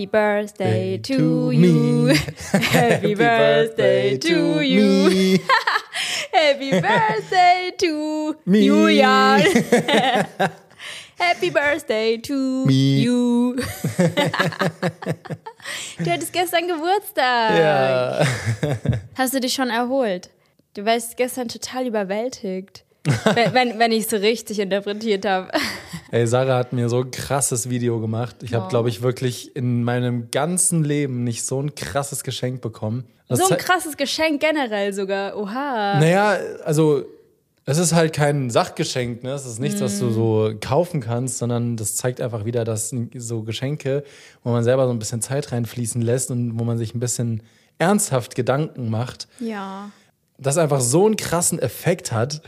Happy Birthday to you. Happy Birthday to you. Happy Birthday to Julian. Happy Birthday to you. Du hattest gestern Geburtstag. Ja. Hast du dich schon erholt? Du warst gestern total überwältigt. wenn ich es so richtig interpretiert habe. Ey, Sarah hat mir so ein krasses Video gemacht. Ich habe, glaube ich, wirklich in meinem ganzen Leben nicht so ein krasses Geschenk bekommen. So ein krasses Geschenk generell sogar. Oha. Naja, also es ist halt kein Sachgeschenk, ne? Es ist nichts, was du so kaufen kannst, sondern das zeigt einfach wieder, dass so Geschenke, wo man selber so ein bisschen Zeit reinfließen lässt und wo man sich ein bisschen ernsthaft Gedanken macht, das einfach so einen krassen Effekt hat.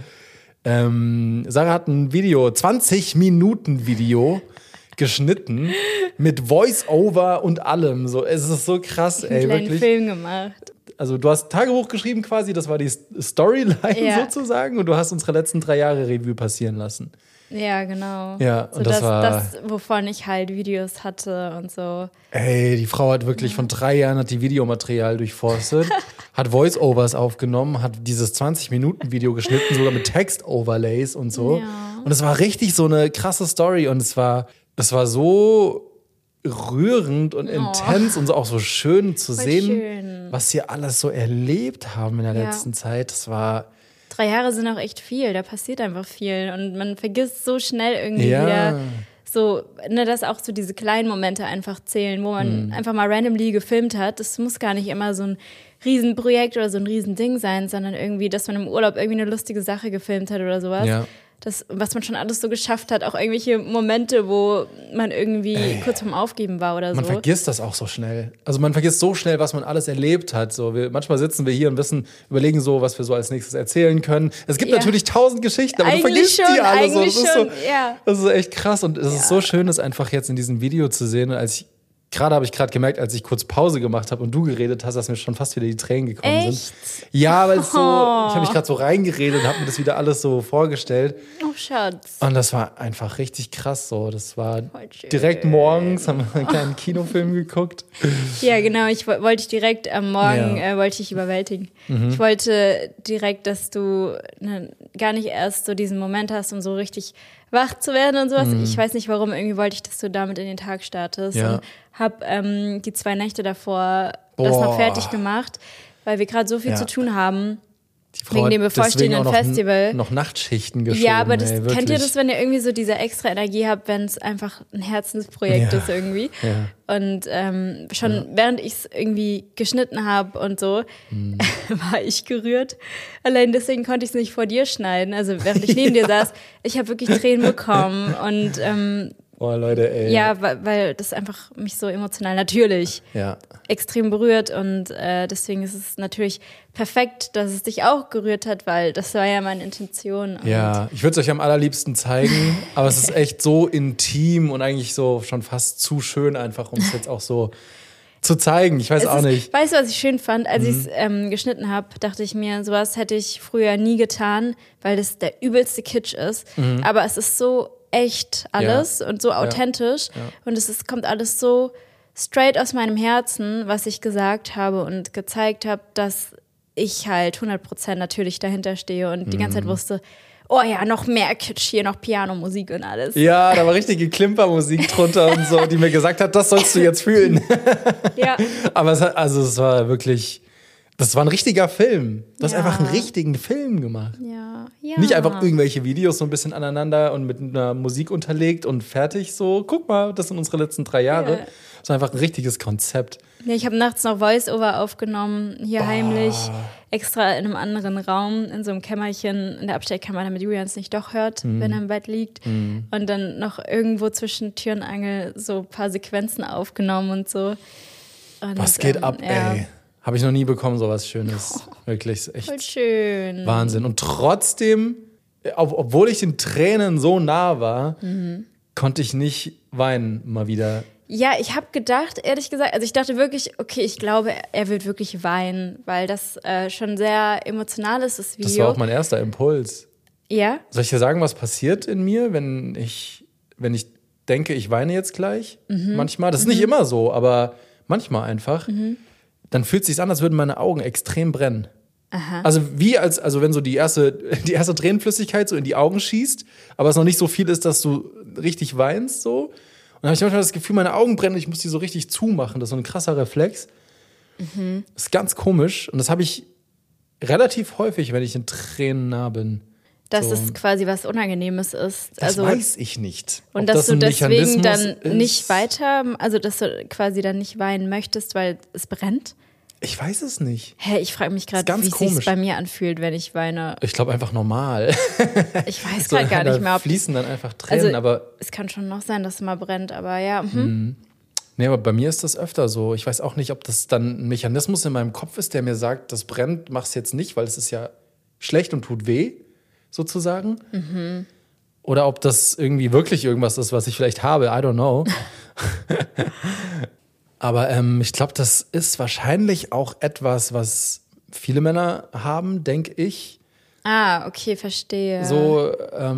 Sarah hat ein Video, 20-Minuten-Video geschnitten mit Voice-Over und allem. So, es ist so krass, ey, einen kleinen wirklich. Film gemacht. Also du hast Tagebuch geschrieben quasi, das war die Storyline sozusagen und du hast unsere letzten 3 Jahre Revue passieren lassen. Ja, genau. Ja, so und das war das, wovon ich halt Videos hatte und so. Ey, die Frau hat wirklich von 3 Jahren hat die Videomaterial durchforstet, hat Voice-Overs aufgenommen, hat dieses 20-Minuten-Video geschnitten, sogar mit Text-Overlays und so. Ja. Und es war richtig so eine krasse Story und es war so rührend und intens und auch so schön zu sehen, was sie alles so erlebt haben in der letzten Zeit. Das war 3 Jahre sind auch echt viel, da passiert einfach viel und man vergisst so schnell irgendwie wieder so, ne, dass auch so diese kleinen Momente einfach zählen, wo man einfach mal randomly gefilmt hat. Das muss gar nicht immer so ein Riesenprojekt oder so ein Riesending sein, sondern irgendwie, dass man im Urlaub irgendwie eine lustige Sache gefilmt hat oder sowas. Ja. Das, was man schon alles so geschafft hat, auch irgendwelche Momente, wo man irgendwie kurz vorm Aufgeben war oder so. Man vergisst das auch so schnell. Also man vergisst so schnell, was man alles erlebt hat. So, manchmal sitzen wir hier und überlegen so, was wir so als nächstes erzählen können. Es gibt natürlich 1000 Geschichten, aber eigentlich du vergisst schon, die alle eigentlich so. schon, Das ist echt krass und es ist so schön, das einfach jetzt in diesem Video zu sehen. Und habe ich gerade gemerkt, als ich kurz Pause gemacht habe und du geredet hast, dass mir schon fast wieder die Tränen gekommen sind. Ja, weil ich habe mich gerade so reingeredet und habe mir das wieder alles so vorgestellt. Oh, Schatz. Und das war einfach richtig krass so. Das war direkt morgens, haben wir einen kleinen Kinofilm geguckt. Ja, genau. Wollte ich direkt am Morgen wollte ich überwältigen. Ich wollte direkt, dass du gar nicht erst so diesen Moment hast, um so richtig wach zu werden und sowas. Ich weiß nicht warum, irgendwie wollte ich, dass du damit in den Tag startest. Ja. Und hab die 2 Nächte davor das noch fertig gemacht, weil wir gerade so viel zu tun haben. Wegen dem bevorstehenden Festival. Noch Nachtschichten geschoben. Ja, aber kennt ihr das, wenn ihr irgendwie so diese extra Energie habt, wenn es einfach ein Herzensprojekt ist irgendwie? Ja. Und schon während ich es irgendwie geschnitten habe und so, war ich gerührt. Allein deswegen konnte ich es nicht vor dir schneiden. Also während ich neben dir saß, ich habe wirklich Tränen bekommen und boah, Leute, ey. Ja, weil das einfach mich so emotional natürlich extrem berührt und deswegen ist es natürlich perfekt, dass es dich auch gerührt hat, weil das war ja meine Intention. Ja, ich würde es euch am allerliebsten zeigen, aber es ist echt so intim und eigentlich so schon fast zu schön einfach, um es jetzt auch so zu zeigen. Ich weiß auch nicht. Weißt du, was ich schön fand? Als ich es geschnitten habe, dachte ich mir, sowas hätte ich früher nie getan, weil das der übelste Kitsch ist. Aber es ist so echt alles und so authentisch und kommt alles so straight aus meinem Herzen, was ich gesagt habe und gezeigt habe, dass ich halt 100% natürlich dahinter stehe und die ganze Zeit wusste, oh ja, noch mehr Kitsch hier, noch Pianomusik und alles. Ja, da war richtige Klimpermusik drunter und so, die mir gesagt hat, das sollst du jetzt fühlen. Ja. Aber es war wirklich, das war ein richtiger Film. Du hast einfach einen richtigen Film gemacht. Ja. Nicht einfach irgendwelche Videos so ein bisschen aneinander und mit einer Musik unterlegt und fertig so, guck mal, das sind unsere letzten 3 Jahre. Das war einfach ein richtiges Konzept. Ja, ich habe nachts noch Voice-Over aufgenommen, hier heimlich, extra in einem anderen Raum, in so einem Kämmerchen, in der Abstellkammer, damit Julian es nicht doch hört, wenn er im Bett liegt. Und dann noch irgendwo zwischen Tür und Angel so ein paar Sequenzen aufgenommen und so. Und, was geht ab, ey? Habe ich noch nie bekommen, sowas Schönes. Wirklich, ist echt voll schön. Wahnsinn. Und trotzdem, obwohl ich den Tränen so nah war, konnte ich nicht weinen mal wieder. Ja, ich habe gedacht, ehrlich gesagt, also ich dachte wirklich, okay, ich glaube, er wird wirklich weinen, weil das schon sehr emotional ist, das Video. Das war auch mein erster Impuls. Ja? Soll ich dir sagen, was passiert in mir, wenn ich denke, ich weine jetzt gleich. Manchmal. Das ist nicht immer so, aber manchmal einfach. Dann fühlt es sich an, als würden meine Augen extrem brennen. Aha. Also also wenn so die erste Tränenflüssigkeit so in die Augen schießt, aber es noch nicht so viel ist, dass du richtig weinst so. Und dann habe ich manchmal das Gefühl, meine Augen brennen und ich muss die so richtig zumachen. Das ist so ein krasser Reflex. Das ist ganz komisch und das habe ich relativ häufig, wenn ich in Tränen nah bin. Dass so. es quasi was Unangenehmes ist. Das weiß ich nicht. Und dass du deswegen dann nicht weiter, also dass du quasi dann nicht weinen möchtest, weil es brennt? Ich weiß es nicht. Hä, ich frage mich gerade, wie es sich bei mir anfühlt, wenn ich weine. Ich glaube einfach normal. Ich weiß gerade gar nicht mehr, ob fließen dann einfach Tränen, also, aber es kann schon noch sein, dass es mal brennt, aber ja. Nee, aber bei mir ist das öfter so. Ich weiß auch nicht, ob das dann ein Mechanismus in meinem Kopf ist, der mir sagt, das brennt, mach's jetzt nicht, weil es ist ja schlecht und tut weh, sozusagen. Oder ob das irgendwie wirklich irgendwas ist, was ich vielleicht habe. I don't know. Aber ich glaube, das ist wahrscheinlich auch etwas, was viele Männer haben, denke ich. Ah, okay, verstehe. So,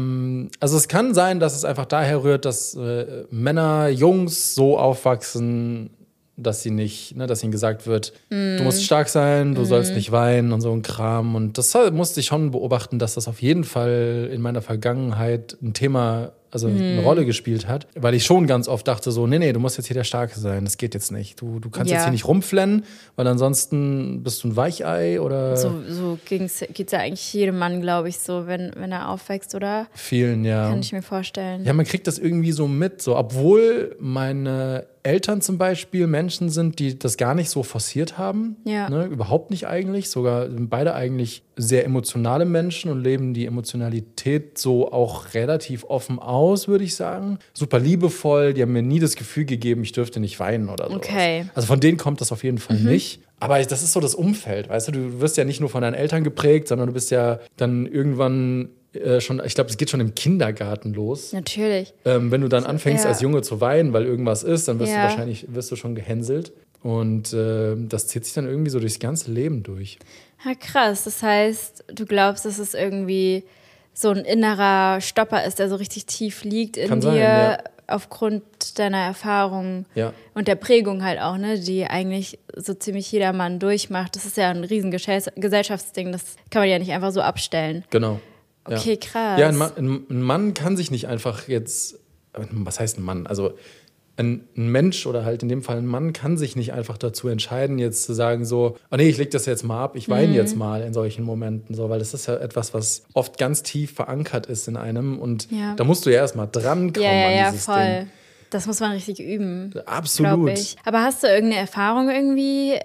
also es kann sein, dass es einfach daher rührt, dass Männer, Jungs so aufwachsen, dass ihnen gesagt wird, du musst stark sein, du sollst nicht weinen und so ein Kram. Und das musste ich schon beobachten, dass das auf jeden Fall in meiner Vergangenheit ein Thema, also eine Rolle gespielt hat. Weil ich schon ganz oft dachte so, nee, du musst jetzt hier der Starke sein, das geht jetzt nicht. Du kannst jetzt hier nicht rumflennen, weil ansonsten bist du ein Weichei oder... So geht's ja eigentlich jedem Mann, glaube ich, so, wenn er aufwächst, oder? Vielen, ja. Kann ich mir vorstellen. Ja, man kriegt das irgendwie so mit, so, obwohl meine Eltern zum Beispiel Menschen sind, die das gar nicht so forciert haben. Ja. Ne, überhaupt nicht eigentlich. Sogar sind beide eigentlich sehr emotionale Menschen und leben die Emotionalität so auch relativ offen aus, würde ich sagen. Super liebevoll. Die haben mir nie das Gefühl gegeben, ich dürfte nicht weinen oder so. Okay. Also von denen kommt das auf jeden Fall nicht. Aber das ist so das Umfeld, weißt du? Du wirst ja nicht nur von deinen Eltern geprägt, sondern du bist ja dann irgendwann schon, ich glaube, es geht schon im Kindergarten los. Natürlich. Wenn du dann anfängst als Junge zu weinen, weil irgendwas ist, dann wirst du schon gehänselt. Und das zieht sich dann irgendwie so durchs ganze Leben durch. Ja, krass. Das heißt, du glaubst, dass es irgendwie so ein innerer Stopper ist, der so richtig tief liegt in dir, aufgrund deiner Erfahrungen und der Prägung halt auch, ne, die eigentlich so ziemlich jeder Mann durchmacht. Das ist ja ein riesen Gesellschaftsding, das kann man ja nicht einfach so abstellen. Genau. Okay, krass. Ja, ein Mann kann sich nicht einfach jetzt, was heißt ein Mann? Also ein Mensch oder halt in dem Fall ein Mann kann sich nicht einfach dazu entscheiden, jetzt zu sagen so, oh nee, ich leg das jetzt mal ab, ich weine jetzt mal in solchen Momenten, so, weil das ist ja etwas, was oft ganz tief verankert ist in einem und da musst du ja erstmal drankommen an dieses voll. Ding. Das muss man richtig üben. Absolut. Ich. Aber hast du irgendeine Erfahrung irgendwie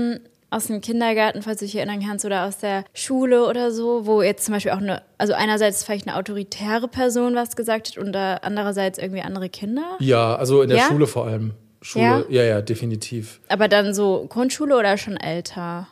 aus dem Kindergarten, falls du dich erinnern kannst, oder aus der Schule oder so, wo jetzt zum Beispiel auch also einerseits vielleicht eine autoritäre Person was gesagt hat und andererseits irgendwie andere Kinder? Ja, also in der Schule vor allem. Schule, ja, definitiv. Aber dann so Grundschule oder schon älter?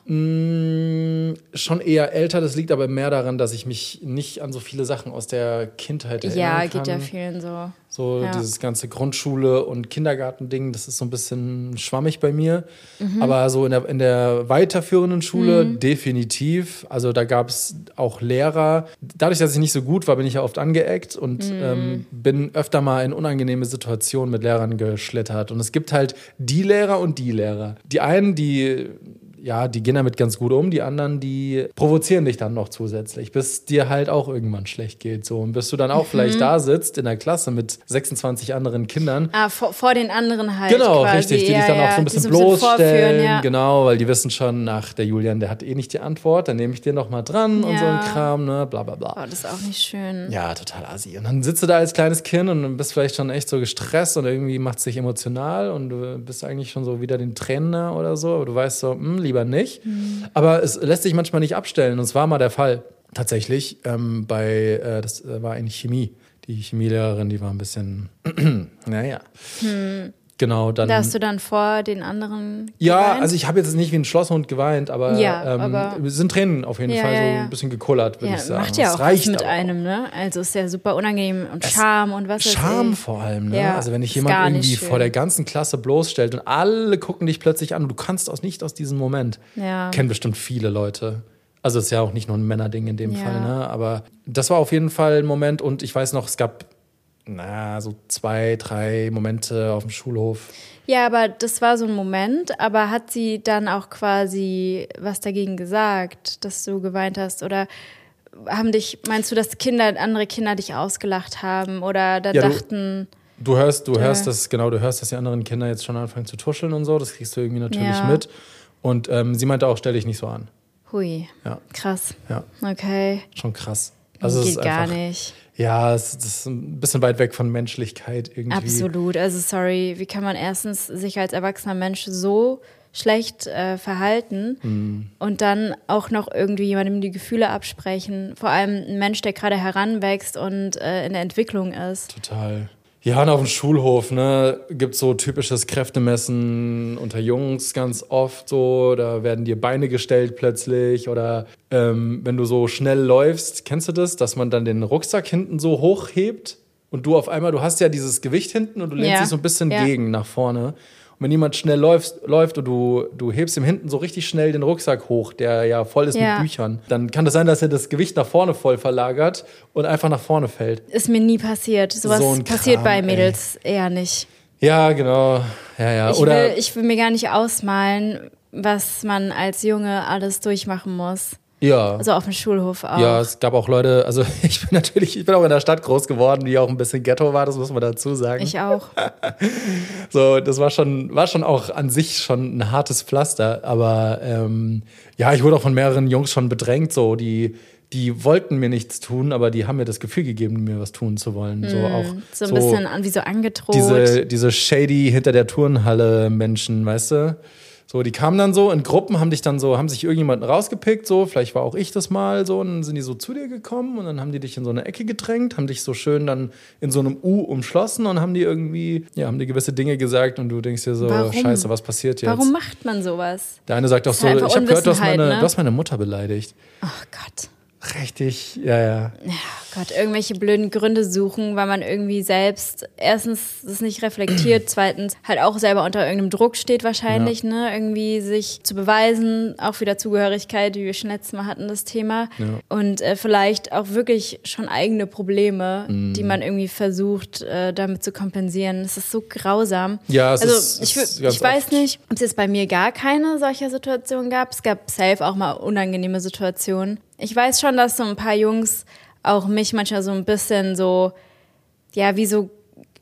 Schon eher älter, das liegt aber mehr daran, dass ich mich nicht an so viele Sachen aus der Kindheit erinnern kann. Ja, geht ja vielen so. So dieses ganze Grundschule- und Kindergartending, das ist so ein bisschen schwammig bei mir. Aber so in der weiterführenden Schule definitiv. Also da gab es auch Lehrer. Dadurch, dass ich nicht so gut war, bin ich ja oft angeeckt und bin öfter mal in unangenehme Situationen mit Lehrern geschlittert. Und es gibt halt die Lehrer und die Lehrer. Die einen, die gehen damit ganz gut um. Die anderen, die provozieren dich dann noch zusätzlich, bis dir halt auch irgendwann schlecht geht. So. Und bis du dann auch vielleicht da sitzt in der Klasse mit 26 anderen Kindern. Vor den anderen halt. Genau, quasi. richtig. Die dich dann auch so ein bisschen bloßstellen. Genau, weil die wissen schon, der Julian, der hat eh nicht die Antwort, dann nehme ich den noch mal dran und so ein Kram, ne, bla bla bla. Oh, das ist auch nicht schön. Ja, total assi. Und dann sitzt du da als kleines Kind und bist vielleicht schon echt so gestresst und irgendwie macht es dich emotional und du bist eigentlich schon so wieder den Trainer oder so, aber du weißt so, lieber nicht. Aber es lässt sich manchmal nicht abstellen. Und es war mal der Fall. Tatsächlich, das war eigentlich Chemie. Die Chemielehrerin, die war ein bisschen, naja. Genau, dann. Da hast du dann vor den anderen Ja, geweint? also ich habe jetzt nicht wie ein Schlosshund geweint, aber, sind Tränen auf jeden Fall so ein bisschen gekullert, würde ich sagen. Macht ja das auch reicht was mit einem, ne? Also ist ja super unangenehm und Scham und was Scham vor allem, ne? Ja, also wenn dich jemand irgendwie vor der ganzen Klasse bloßstellt und alle gucken dich plötzlich an und du kannst nicht aus diesem Moment. Ja. Kennen bestimmt viele Leute. Also es ist ja auch nicht nur ein Männerding in dem Fall, ne? Aber das war auf jeden Fall ein Moment und ich weiß noch, es gab so 2, 3 Momente auf dem Schulhof. Ja, aber das war so ein Moment, aber hat sie dann auch quasi was dagegen gesagt, dass du geweint hast? Oder meinst du, dass andere Kinder dich ausgelacht haben oder dachten... Du hörst, dass die anderen Kinder jetzt schon anfangen zu tuscheln und so, das kriegst du irgendwie natürlich mit. Und sie meinte auch, stell dich nicht so an. Hui, ja. Krass. Ja. Okay. Schon krass. Also geht es ist gar einfach, nicht. Ja, das ist ein bisschen weit weg von Menschlichkeit irgendwie. Absolut. Also sorry, wie kann man erstens sich als erwachsener Mensch so schlecht verhalten und dann auch noch irgendwie jemandem die Gefühle absprechen. Vor allem ein Mensch, der gerade heranwächst und in der Entwicklung ist. Total. Ja, und auf dem Schulhof, gibt es so typisches Kräftemessen unter Jungs ganz oft so. Da werden dir Beine gestellt plötzlich. Oder wenn du so schnell läufst, kennst du das, dass man dann den Rucksack hinten so hochhebt und du hast ja dieses Gewicht hinten und du lehnst dich so ein bisschen gegen nach vorne. Und wenn jemand schnell läuft und du hebst ihm hinten so richtig schnell den Rucksack hoch, der ja voll ist mit Büchern, dann kann das sein, dass er das Gewicht nach vorne voll verlagert und einfach nach vorne fällt. Ist mir nie passiert. Sowas passiert bei Mädels eher nicht. Ja, genau. Ja. Ich will mir gar nicht ausmalen, was man als Junge alles durchmachen muss. Ja. Also auf dem Schulhof auch. Ja, es gab auch Leute, also ich bin auch in der Stadt groß geworden, die auch ein bisschen Ghetto war, das muss man dazu sagen. Ich auch. So, das war schon auch an sich schon ein hartes Pflaster, aber ich wurde auch von mehreren Jungs schon bedrängt, so, die wollten mir nichts tun, aber die haben mir das Gefühl gegeben, mir was tun zu wollen. So ein bisschen wie so angedroht. Diese shady hinter der Turnhalle Menschen, weißt du? So, die kamen dann so in Gruppen, haben sich irgendjemanden rausgepickt, so, vielleicht war auch ich das mal, so, und dann sind die so zu dir gekommen und dann haben die dich in so eine Ecke gedrängt, haben dich so schön dann in so einem U umschlossen und haben die gewisse Dinge gesagt und du denkst dir so, Warum? Scheiße, was passiert jetzt? Warum macht man sowas? Der eine sagt auch so, ich habe gehört, du hast meine Mutter beleidigt. Oh Gott. Richtig, ja. Ja, Gott, irgendwelche blöden Gründe suchen, weil man irgendwie selbst erstens das nicht reflektiert, zweitens halt auch selber unter irgendeinem Druck steht wahrscheinlich, irgendwie sich zu beweisen, auch wieder Zugehörigkeit, wie wir schon letztes Mal hatten, das Thema. Ja. Und vielleicht auch wirklich schon eigene Probleme, die man irgendwie versucht, damit zu kompensieren. Das ist so grausam. Ja, ich weiß nicht, ob es jetzt bei mir gar keine solcher Situation gab. Es gab safe auch mal unangenehme Situationen. Ich weiß schon, dass so ein paar Jungs auch mich manchmal so ein bisschen so, wie so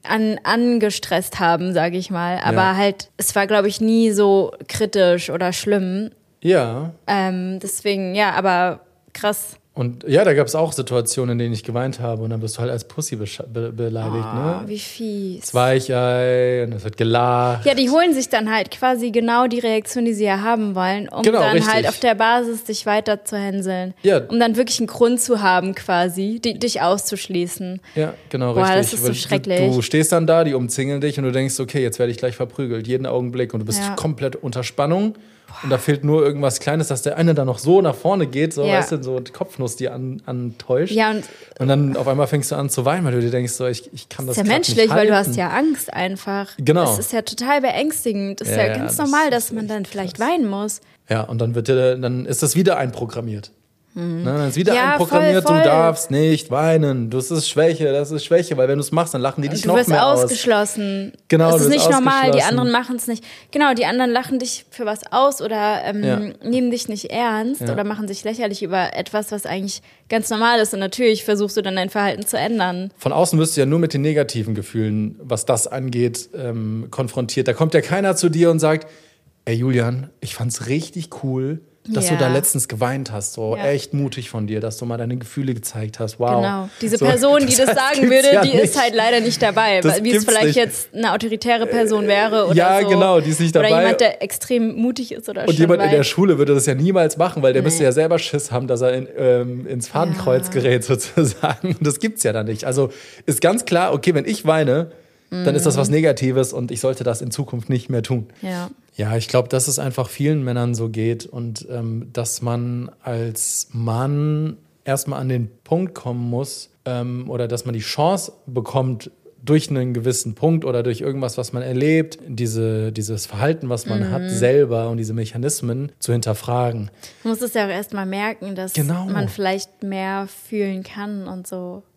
angestresst haben, sage ich mal. Aber halt, es war, glaube ich, nie so kritisch oder schlimm. Ja. Deswegen, aber krass. Und ja, da gab es auch Situationen, in denen ich geweint habe und dann wirst du halt als Pussy beleidigt, ne? Wie fies. Das Weichei und es wird gelacht. Ja, die holen sich dann halt quasi genau die Reaktion, die sie ja haben wollen, um dann richtig. halt auf der Basis dich weiter zu hänseln. Ja. Um dann wirklich einen Grund zu haben quasi, dich auszuschließen. Ja, genau, richtig. Das ist so schrecklich. Du stehst dann da, die umzingeln dich und du denkst, okay, jetzt werde ich gleich verprügelt, jeden Augenblick und du bist komplett unter Spannung. Und da fehlt nur irgendwas Kleines, dass der eine da noch so nach vorne geht, so, weißt du, so die Kopfnuss, die antäuscht. Ja, und dann auf einmal fängst du an zu weinen, weil du dir denkst, so, ich kann das nicht halten. Das ist ja menschlich, weil du hast ja Angst einfach. Genau. Das ist ja total beängstigend. Das ist ja ganz normal, dass man dann vielleicht weinen muss. Ja, und dann ist das wieder einprogrammiert. Dann ist wieder einprogrammiert, voll. Du darfst nicht weinen, das ist Schwäche, weil wenn du es machst, dann lachen die dich noch mehr aus. Du wirst ausgeschlossen. Genau, das ist nicht normal, die anderen machen es nicht. Genau, die anderen lachen dich für was aus oder nehmen dich nicht ernst oder machen sich lächerlich über etwas, was eigentlich ganz normal ist. Und natürlich versuchst du dann dein Verhalten zu ändern. Von außen wirst du ja nur mit den negativen Gefühlen, was das angeht, konfrontiert. Da kommt ja keiner zu dir und sagt, ey Julian, ich fand's richtig cool, dass du da letztens geweint hast. So echt mutig von dir, dass du mal deine Gefühle gezeigt hast. Wow. Genau. Diese Person, die das sagen würde, die ist halt leider nicht dabei. Wie es vielleicht jetzt eine autoritäre Person wäre oder ja, so. Genau, die ist nicht dabei. Oder jemand, der extrem mutig ist oder und jemand in der Schule würde das ja niemals machen, weil der müsste ja selber Schiss haben, dass er ins Fadenkreuz gerät sozusagen. Das gibt's ja dann nicht. Also ist ganz klar, okay, wenn ich weine, dann ist das was Negatives und ich sollte das in Zukunft nicht mehr tun. Ja, ich glaube, dass es einfach vielen Männern so geht und dass man als Mann erstmal an den Punkt kommen muss oder dass man die Chance bekommt, durch einen gewissen Punkt oder durch irgendwas, was man erlebt, dieses Verhalten, was man hat selber und diese Mechanismen zu hinterfragen. Man muss es ja auch erstmal merken, dass man vielleicht mehr fühlen kann und so.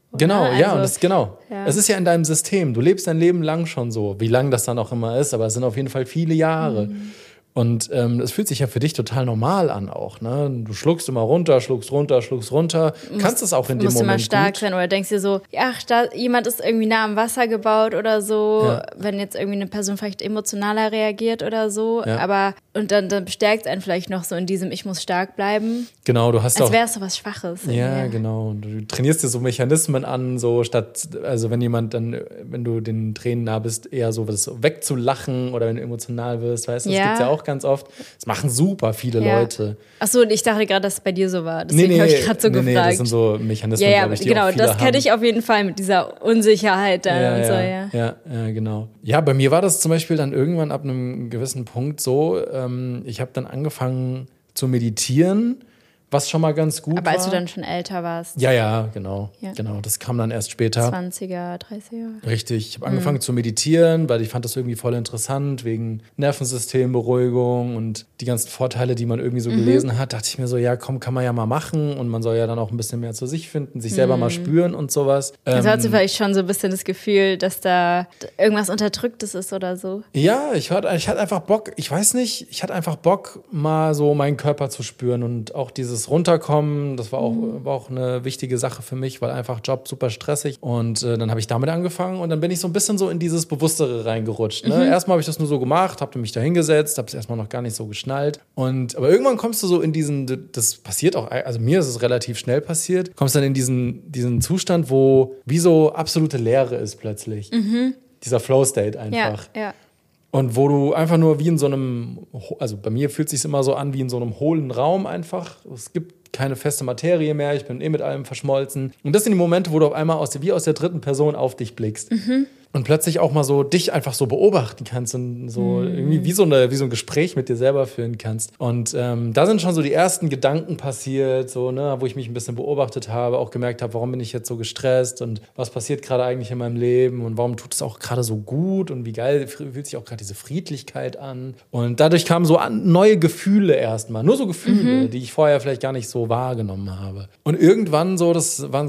Genau, oder? ja, und das genau. Ja. Es ist ja in deinem System. Du lebst dein Leben lang schon so. Wie lang das dann auch immer ist, aber es sind auf jeden Fall viele Jahre. Und das fühlt sich ja für dich total normal an auch. Ne? Du schluckst immer runter, schluckst runter, schluckst runter. Kannst es auch in dem Moment musst immer stark gut. sein oder denkst dir so, ach, da jemand ist irgendwie nah am Wasser gebaut oder so, Ja. wenn jetzt irgendwie eine Person vielleicht emotionaler reagiert oder so, Ja. aber und dann bestärkt es einen vielleicht noch so in diesem, ich muss stark bleiben, Genau, du hast als auch. wäre es so was Schwaches. Ja, irgendwie. genau. Und du trainierst dir so Mechanismen an, so statt, also wenn jemand dann, wenn du den Tränen nah bist, eher so was wegzulachen oder wenn du emotional wirst, weißt du, das Ja. gibt's ja auch ganz oft. Das machen super viele Leute. Achso, ich dachte gerade, dass es bei dir so war. Deswegen habe ich gerade so nee, gefragt. das sind so Mechanismen, ja, glaube ich, die genau, auch viele das kenne haben. ich auf jeden Fall mit dieser Unsicherheit dann Ja, und so, ja, ja, genau. Ja, bei mir war das zum Beispiel dann irgendwann ab einem gewissen Punkt so, ich habe dann angefangen zu meditieren, was schon mal ganz gut war. Aber als du dann schon älter warst, Ja, genau. Ja. Genau, das kam dann erst später. 20er, 30er. Richtig, ich habe angefangen zu meditieren, weil ich fand das irgendwie voll interessant, wegen Nervensystemberuhigung und die ganzen Vorteile, die man irgendwie so gelesen hat, dachte ich mir so, ja komm, kann man ja mal machen und man soll ja dann auch ein bisschen mehr zu sich finden, sich selber mal spüren und sowas. Also hast du vielleicht schon so ein bisschen das Gefühl, dass da irgendwas Unterdrücktes ist oder so? Ja, ich hatte einfach Bock, ich weiß nicht, ich hatte einfach Bock, mal so meinen Körper zu spüren und auch dieses Runterkommen, das war auch eine wichtige Sache für mich, weil einfach Job super stressig und dann habe ich damit angefangen und dann bin ich so ein bisschen so in dieses Bewusstere reingerutscht. Ne? Erstmal habe ich das nur so gemacht, habe mich da hingesetzt, habe es erstmal noch gar nicht so geschnallt aber irgendwann kommst du so in diesen, das passiert auch, also mir ist es relativ schnell passiert, kommst dann in diesen Zustand, wo wie so absolute Leere ist plötzlich. Dieser Flow-State einfach. Ja. Und wo du einfach nur wie in so einem, also bei mir fühlt es sich immer so an wie in so einem hohlen Raum einfach. Es gibt keine feste Materie mehr, ich bin mit allem verschmolzen. Und das sind die Momente, wo du auf einmal wie aus der dritten Person auf dich blickst. Und plötzlich auch mal so dich einfach so beobachten kannst und so irgendwie wie so ein Gespräch mit dir selber führen kannst. Und da sind schon so die ersten Gedanken passiert, so, ne, wo ich mich ein bisschen beobachtet habe, auch gemerkt habe, warum bin ich jetzt so gestresst und was passiert gerade eigentlich in meinem Leben und warum tut es auch gerade so gut und wie geil fühlt sich auch gerade diese Friedlichkeit an. Und dadurch kamen so neue Gefühle erstmal, nur so Gefühle, die ich vorher vielleicht gar nicht so wahrgenommen habe. Und irgendwann so, war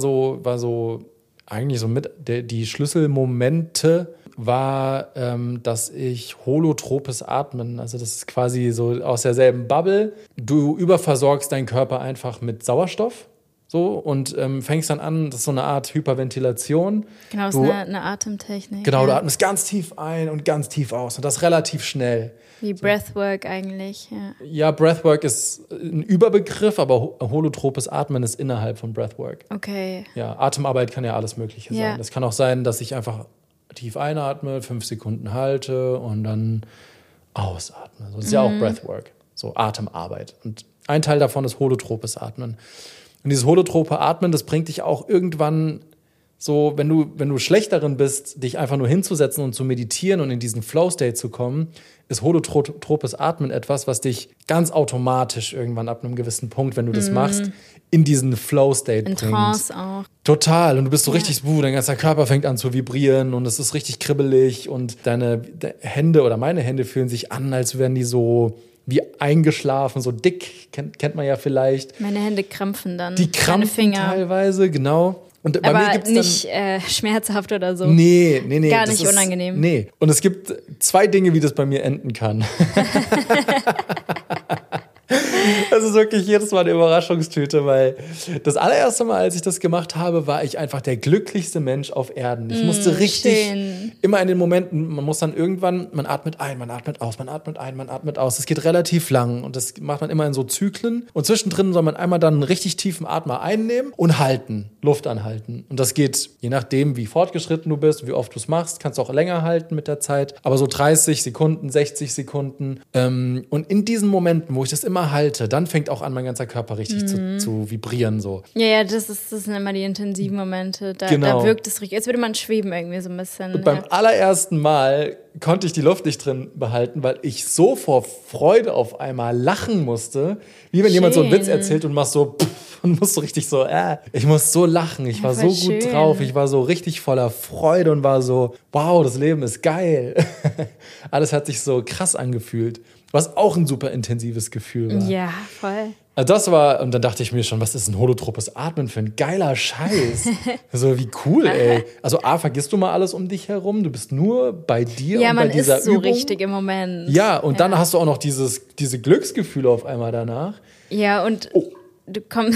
so eigentlich so die Schlüsselmomente war, dass ich holotropes Atmen, also das ist quasi so aus derselben Bubble, du überversorgst deinen Körper einfach mit Sauerstoff so und fängst dann an, das ist so eine Art Hyperventilation. Genau, das ist eine Atemtechnik. Genau, du ja. atmest ganz tief ein und ganz tief aus und das relativ schnell. Wie Breathwork eigentlich, ja. Ja, Breathwork ist ein Überbegriff, aber holotropes Atmen ist innerhalb von Breathwork. Okay. Ja, Atemarbeit kann ja alles Mögliche Ja. sein. Das kann auch sein, dass ich einfach tief einatme, 5 Sekunden halte und dann ausatme. Das ist ja auch Breathwork, so Atemarbeit. Und ein Teil davon ist holotropes Atmen. Und dieses holotrope Atmen, das bringt dich auch irgendwann so, wenn du schlecht darin bist, dich einfach nur hinzusetzen und zu meditieren und in diesen Flow-State zu kommen, ist holotropes Atmen etwas, was dich ganz automatisch irgendwann ab einem gewissen Punkt, wenn du das machst, in diesen Flow-State bringt. In Trance auch. Total. Und du bist so richtig, dein ganzer Körper fängt an zu vibrieren und es ist richtig kribbelig und deine Hände oder meine Hände fühlen sich an, als wären die so wie eingeschlafen, so dick, kennt man ja vielleicht. Meine Hände krampfen dann. Die krampfen Finger. teilweise, genau. Und bei Aber mir gibt's nicht schmerzhaft oder so. Nee. Gar das nicht unangenehm. Nee. Und es gibt 2 Dinge, wie das bei mir enden kann. Das ist wirklich jedes Mal eine Überraschungstüte, weil das allererste Mal, als ich das gemacht habe, war ich einfach der glücklichste Mensch auf Erden. Ich musste richtig schön. immer in den Momenten, man muss dann irgendwann, man atmet ein, man atmet aus, man atmet ein, man atmet aus. Das geht relativ lang und das macht man immer in so Zyklen. Und zwischendrin soll man einmal dann einen richtig tiefen Atmer einnehmen und halten, Luft anhalten. Und das geht, je nachdem, wie fortgeschritten du bist, wie oft du es machst, kannst du auch länger halten mit der Zeit. Aber so 30 Sekunden, 60 Sekunden. Und in diesen Momenten, wo ich das immer halte, dann fängt auch an, mein ganzer Körper richtig zu vibrieren. So. Ja, das sind immer die intensiven Momente. Da wirkt es richtig, als würde man schweben irgendwie so ein bisschen. Und beim allerersten Mal konnte ich die Luft nicht drin behalten, weil ich so vor Freude auf einmal lachen musste, wie wenn jemand so einen Witz erzählt und machst so und musst so richtig so, ich muss so lachen, ich war so gut drauf, ich war so richtig voller Freude und war so, wow, das Leben ist geil. Alles hat sich so krass angefühlt. Was auch ein super intensives Gefühl war. Ja, voll. Also das war, und dann dachte ich mir schon, was ist ein holotropes Atmen für ein geiler Scheiß? So, wie cool, ey. Also A, vergisst du mal alles um dich herum, du bist nur bei dir und bei dieser ist so Übung. richtig im Moment. Ja, und dann hast du auch noch diese Glücksgefühle auf einmal danach. Ja, und du kommst...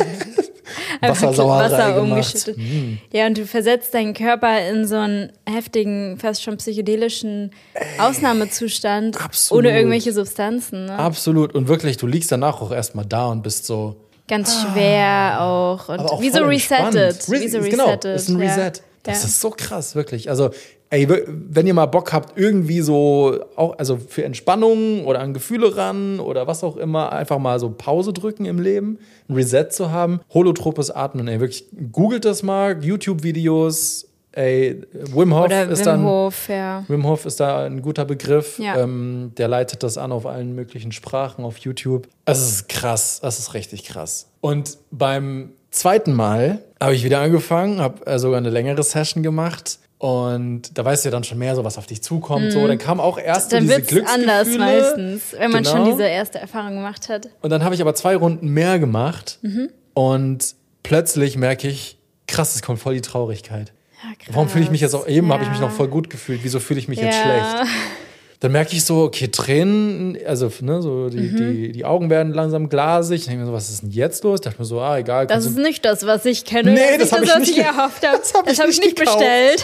Wasser umgeschüttet. Ja, und du versetzt deinen Körper in so einen heftigen, fast schon psychedelischen Ausnahmezustand, ohne irgendwelche Substanzen. Ne? Absolut. Und wirklich, du liegst danach auch erstmal da und bist so... Ganz schwer auch. Und auch wie so resettet. Genau, ist ein Reset. Das ist so krass, wirklich. Also, ey, wenn ihr mal Bock habt, irgendwie so, auch, also für Entspannung oder an Gefühle ran oder was auch immer, einfach mal so Pause drücken im Leben, ein Reset zu haben, holotropes Atmen, ey, wirklich, googelt das mal, YouTube-Videos, ey, Wim Hof oder ist Wim Hof ist da ein guter Begriff, der leitet das an auf allen möglichen Sprachen auf YouTube. Es ist krass, das ist richtig krass. Und beim zweiten Mal habe ich wieder angefangen, habe sogar eine längere Session gemacht. Und da weißt du ja dann schon mehr, so was auf dich zukommt. So. Dann kam auch erst so diese Glücksgefühle. Dann wird's anders meistens, wenn man schon diese erste Erfahrung gemacht hat. Und dann habe ich aber 2 Runden mehr gemacht. Und plötzlich merke ich, krass, es kommt voll die Traurigkeit. Ja, krass. Warum fühle ich mich jetzt auch, eben habe ich mich noch voll gut gefühlt. Wieso fühle ich mich jetzt schlecht? Dann merke ich so, okay, Tränen, also ne, so die Augen werden langsam glasig. Ich denke mir so, was ist denn jetzt los? Ich dachte mir so, egal. Das ist nicht das, was ich kenne. Nee, das habe ich nicht erhofft habe. Das habe ich nicht bestellt.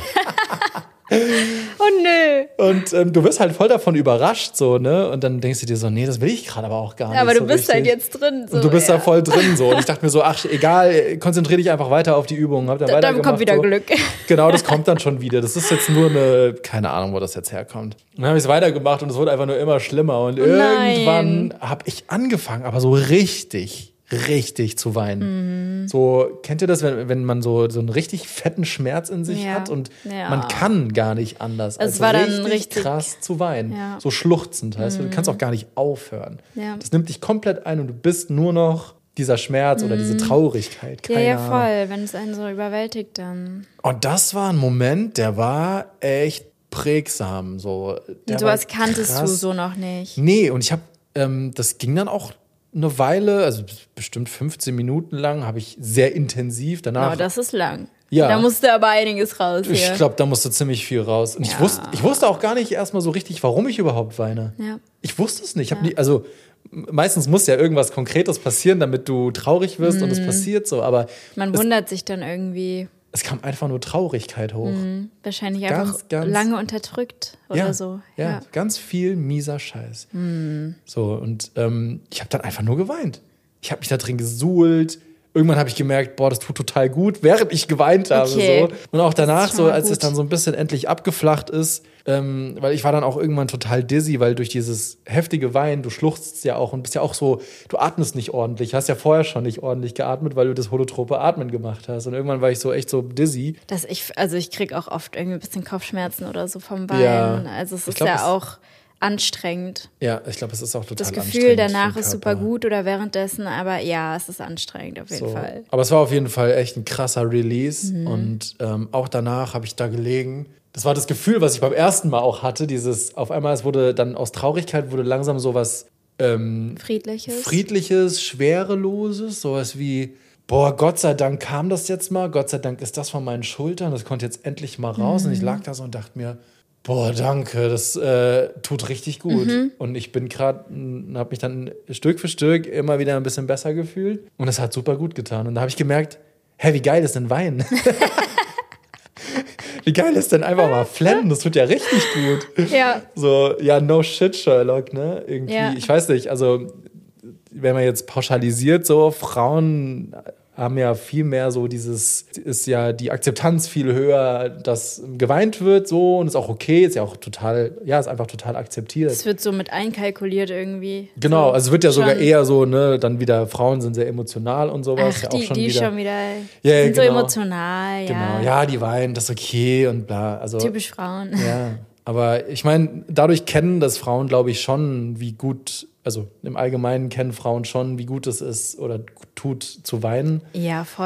Oh nö. Und du wirst halt voll davon überrascht, so, ne? Und dann denkst du dir so, nee, das will ich gerade aber auch gar nicht. Aber du so bist richtig. halt jetzt drin. So, und du bist da voll drin, so. Und ich dachte mir so, ach, egal, konzentriere dich einfach weiter auf die Übung. Hab dann Dann kommt wieder so. Glück. Genau, das kommt dann schon wieder. Das ist jetzt nur keine Ahnung, wo das jetzt herkommt. Und dann habe ich es weitergemacht und es wurde einfach nur immer schlimmer. Und irgendwann habe ich angefangen, aber so richtig zu weinen. So, kennt ihr das, wenn man so einen richtig fetten Schmerz in sich hat und man kann gar nicht anders, als war dann richtig krass zu weinen. Ja. So schluchzend, heißt du kannst auch gar nicht aufhören. Ja. Das nimmt dich komplett ein und du bist nur noch dieser Schmerz oder diese Traurigkeit. Ja, voll, wenn es einen so überwältigt dann. Und das war ein Moment, der war echt prägsam. So. Sowas kanntest du so noch nicht. Nee, und ich habe, das ging dann auch eine Weile, also bestimmt 15 Minuten lang, habe ich sehr intensiv danach. Oh, das ist lang. Ja. Da musste aber einiges raus hier. Ich glaube, da musste ziemlich viel raus. Und ich wusste auch gar nicht erstmal so richtig, warum ich überhaupt weine. Ja. Ich wusste es nicht. Also meistens muss ja irgendwas Konkretes passieren, damit du traurig wirst und es passiert so. Aber man wundert sich dann irgendwie. Es kam einfach nur Traurigkeit hoch. Wahrscheinlich einfach lange unterdrückt oder so. Ja, ganz viel mieser Scheiß. So, und ich habe dann einfach nur geweint. Ich habe mich da drin gesuhlt. Irgendwann habe ich gemerkt, boah, das tut total gut, während ich geweint habe. Okay. So. Und auch danach, so als es dann so ein bisschen endlich abgeflacht ist, weil ich war dann auch irgendwann total dizzy, weil durch dieses heftige Weinen, du schluchzt ja auch und bist ja auch so, du atmest nicht ordentlich, hast ja vorher schon nicht ordentlich geatmet, weil du das holotrope Atmen gemacht hast. Und irgendwann war ich so echt so dizzy. Ich kriege auch oft irgendwie ein bisschen Kopfschmerzen oder so vom Weinen. Ja, also es ist auch anstrengend. Ja, ich glaube, es ist auch total anstrengend. Das Gefühl danach ist super gut oder währenddessen, aber ja, es ist anstrengend auf jeden Fall. Aber es war auf jeden Fall echt ein krasser Release und auch danach habe ich da gelegen. Das war das Gefühl, was ich beim ersten Mal auch hatte, auf einmal, es wurde dann aus Traurigkeit wurde langsam sowas Friedliches, Schwereloses, sowas wie, boah, Gott sei Dank kam das jetzt mal, Gott sei Dank ist das von meinen Schultern, das konnte jetzt endlich mal raus und ich lag da so und dachte mir, boah, danke, das tut richtig gut. Und ich bin habe mich dann Stück für Stück immer wieder ein bisschen besser gefühlt. Und das hat super gut getan. Und da habe ich gemerkt, wie geil ist denn Weinen? Wie geil ist denn einfach mal flennen? Das tut ja richtig gut. Ja. So, ja, no shit, Sherlock, ne? Irgendwie, ich weiß nicht, also wenn man jetzt pauschalisiert, so Frauen haben ja viel mehr so ist ja die Akzeptanz viel höher, dass geweint wird so und ist auch okay, ist ja auch total, ist einfach total akzeptiert. Es wird so mit einkalkuliert irgendwie. Genau, also es wird ja sogar eher so, ne, dann wieder Frauen sind sehr emotional und sowas. Ach, ja auch die schon wieder sind so emotional, Genau, ja, die weinen, das ist okay und bla. Also, typisch Frauen. Ja, aber ich meine, dadurch kennen das Frauen, glaube ich, schon, wie gut, also im Allgemeinen kennen Frauen schon, wie gut es ist oder tut zu weinen. Ja, voll.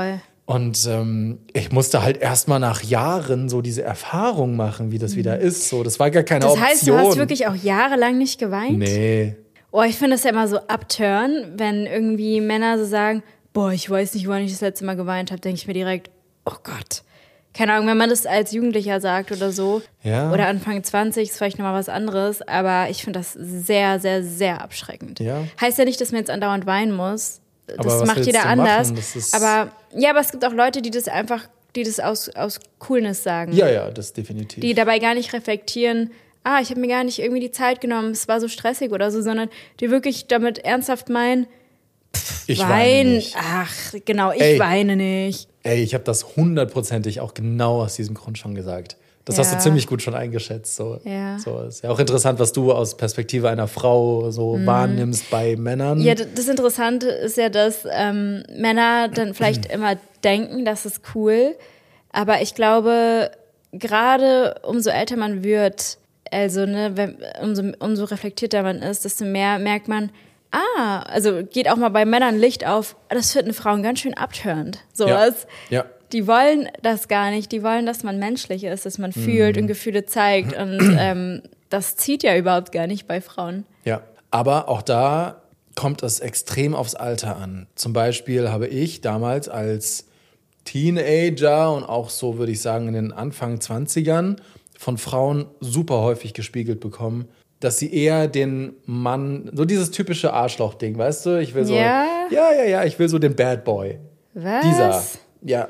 Und ich musste halt erstmal nach Jahren so diese Erfahrung machen, wie das wieder ist. So, das war gar keine Option. Das heißt, du hast wirklich auch jahrelang nicht geweint? Nee. Oh, ich finde das ja immer so upturn, wenn irgendwie Männer so sagen, boah, ich weiß nicht, wann ich das letzte Mal geweint habe, denke ich mir direkt, oh Gott. Keine Ahnung, wenn man das als Jugendlicher sagt oder so, oder Anfang 20, ist vielleicht nochmal was anderes, aber ich finde das sehr, sehr, sehr abschreckend. Ja. Heißt ja nicht, dass man jetzt andauernd weinen muss. Aber Das was macht willst jeder du anders. machen? Aber es gibt auch Leute, die das aus Coolness sagen. Ja, das definitiv. Die dabei gar nicht reflektieren, ich habe mir gar nicht irgendwie die Zeit genommen, es war so stressig oder so, sondern die wirklich damit ernsthaft meinen, ich weine nicht. Ach, genau, ich weine nicht. Ey, ich habe das 100%ig auch genau aus diesem Grund schon gesagt. Das hast du ziemlich gut schon eingeschätzt. So ist ja auch interessant, was du aus Perspektive einer Frau so wahrnimmst bei Männern. Ja, das Interessante ist ja, dass Männer dann vielleicht immer denken, das ist cool. Aber ich glaube, gerade umso älter man wird, also umso reflektierter man ist, desto mehr merkt man, also geht auch mal bei Männern Licht auf, das finden Frauen ganz schön abtörend. Sowas. Ja. Die wollen das gar nicht. Die wollen, dass man menschlich ist, dass man fühlt und Gefühle zeigt. Und das zieht ja überhaupt gar nicht bei Frauen. Ja, aber auch da kommt es extrem aufs Alter an. Zum Beispiel habe ich damals als Teenager und auch so, würde ich sagen, in den Anfang 20ern von Frauen super häufig gespiegelt bekommen, dass sie eher den Mann, so dieses typische Arschloch-Ding, weißt du? Ich will so, ich will so den Bad Boy. Was?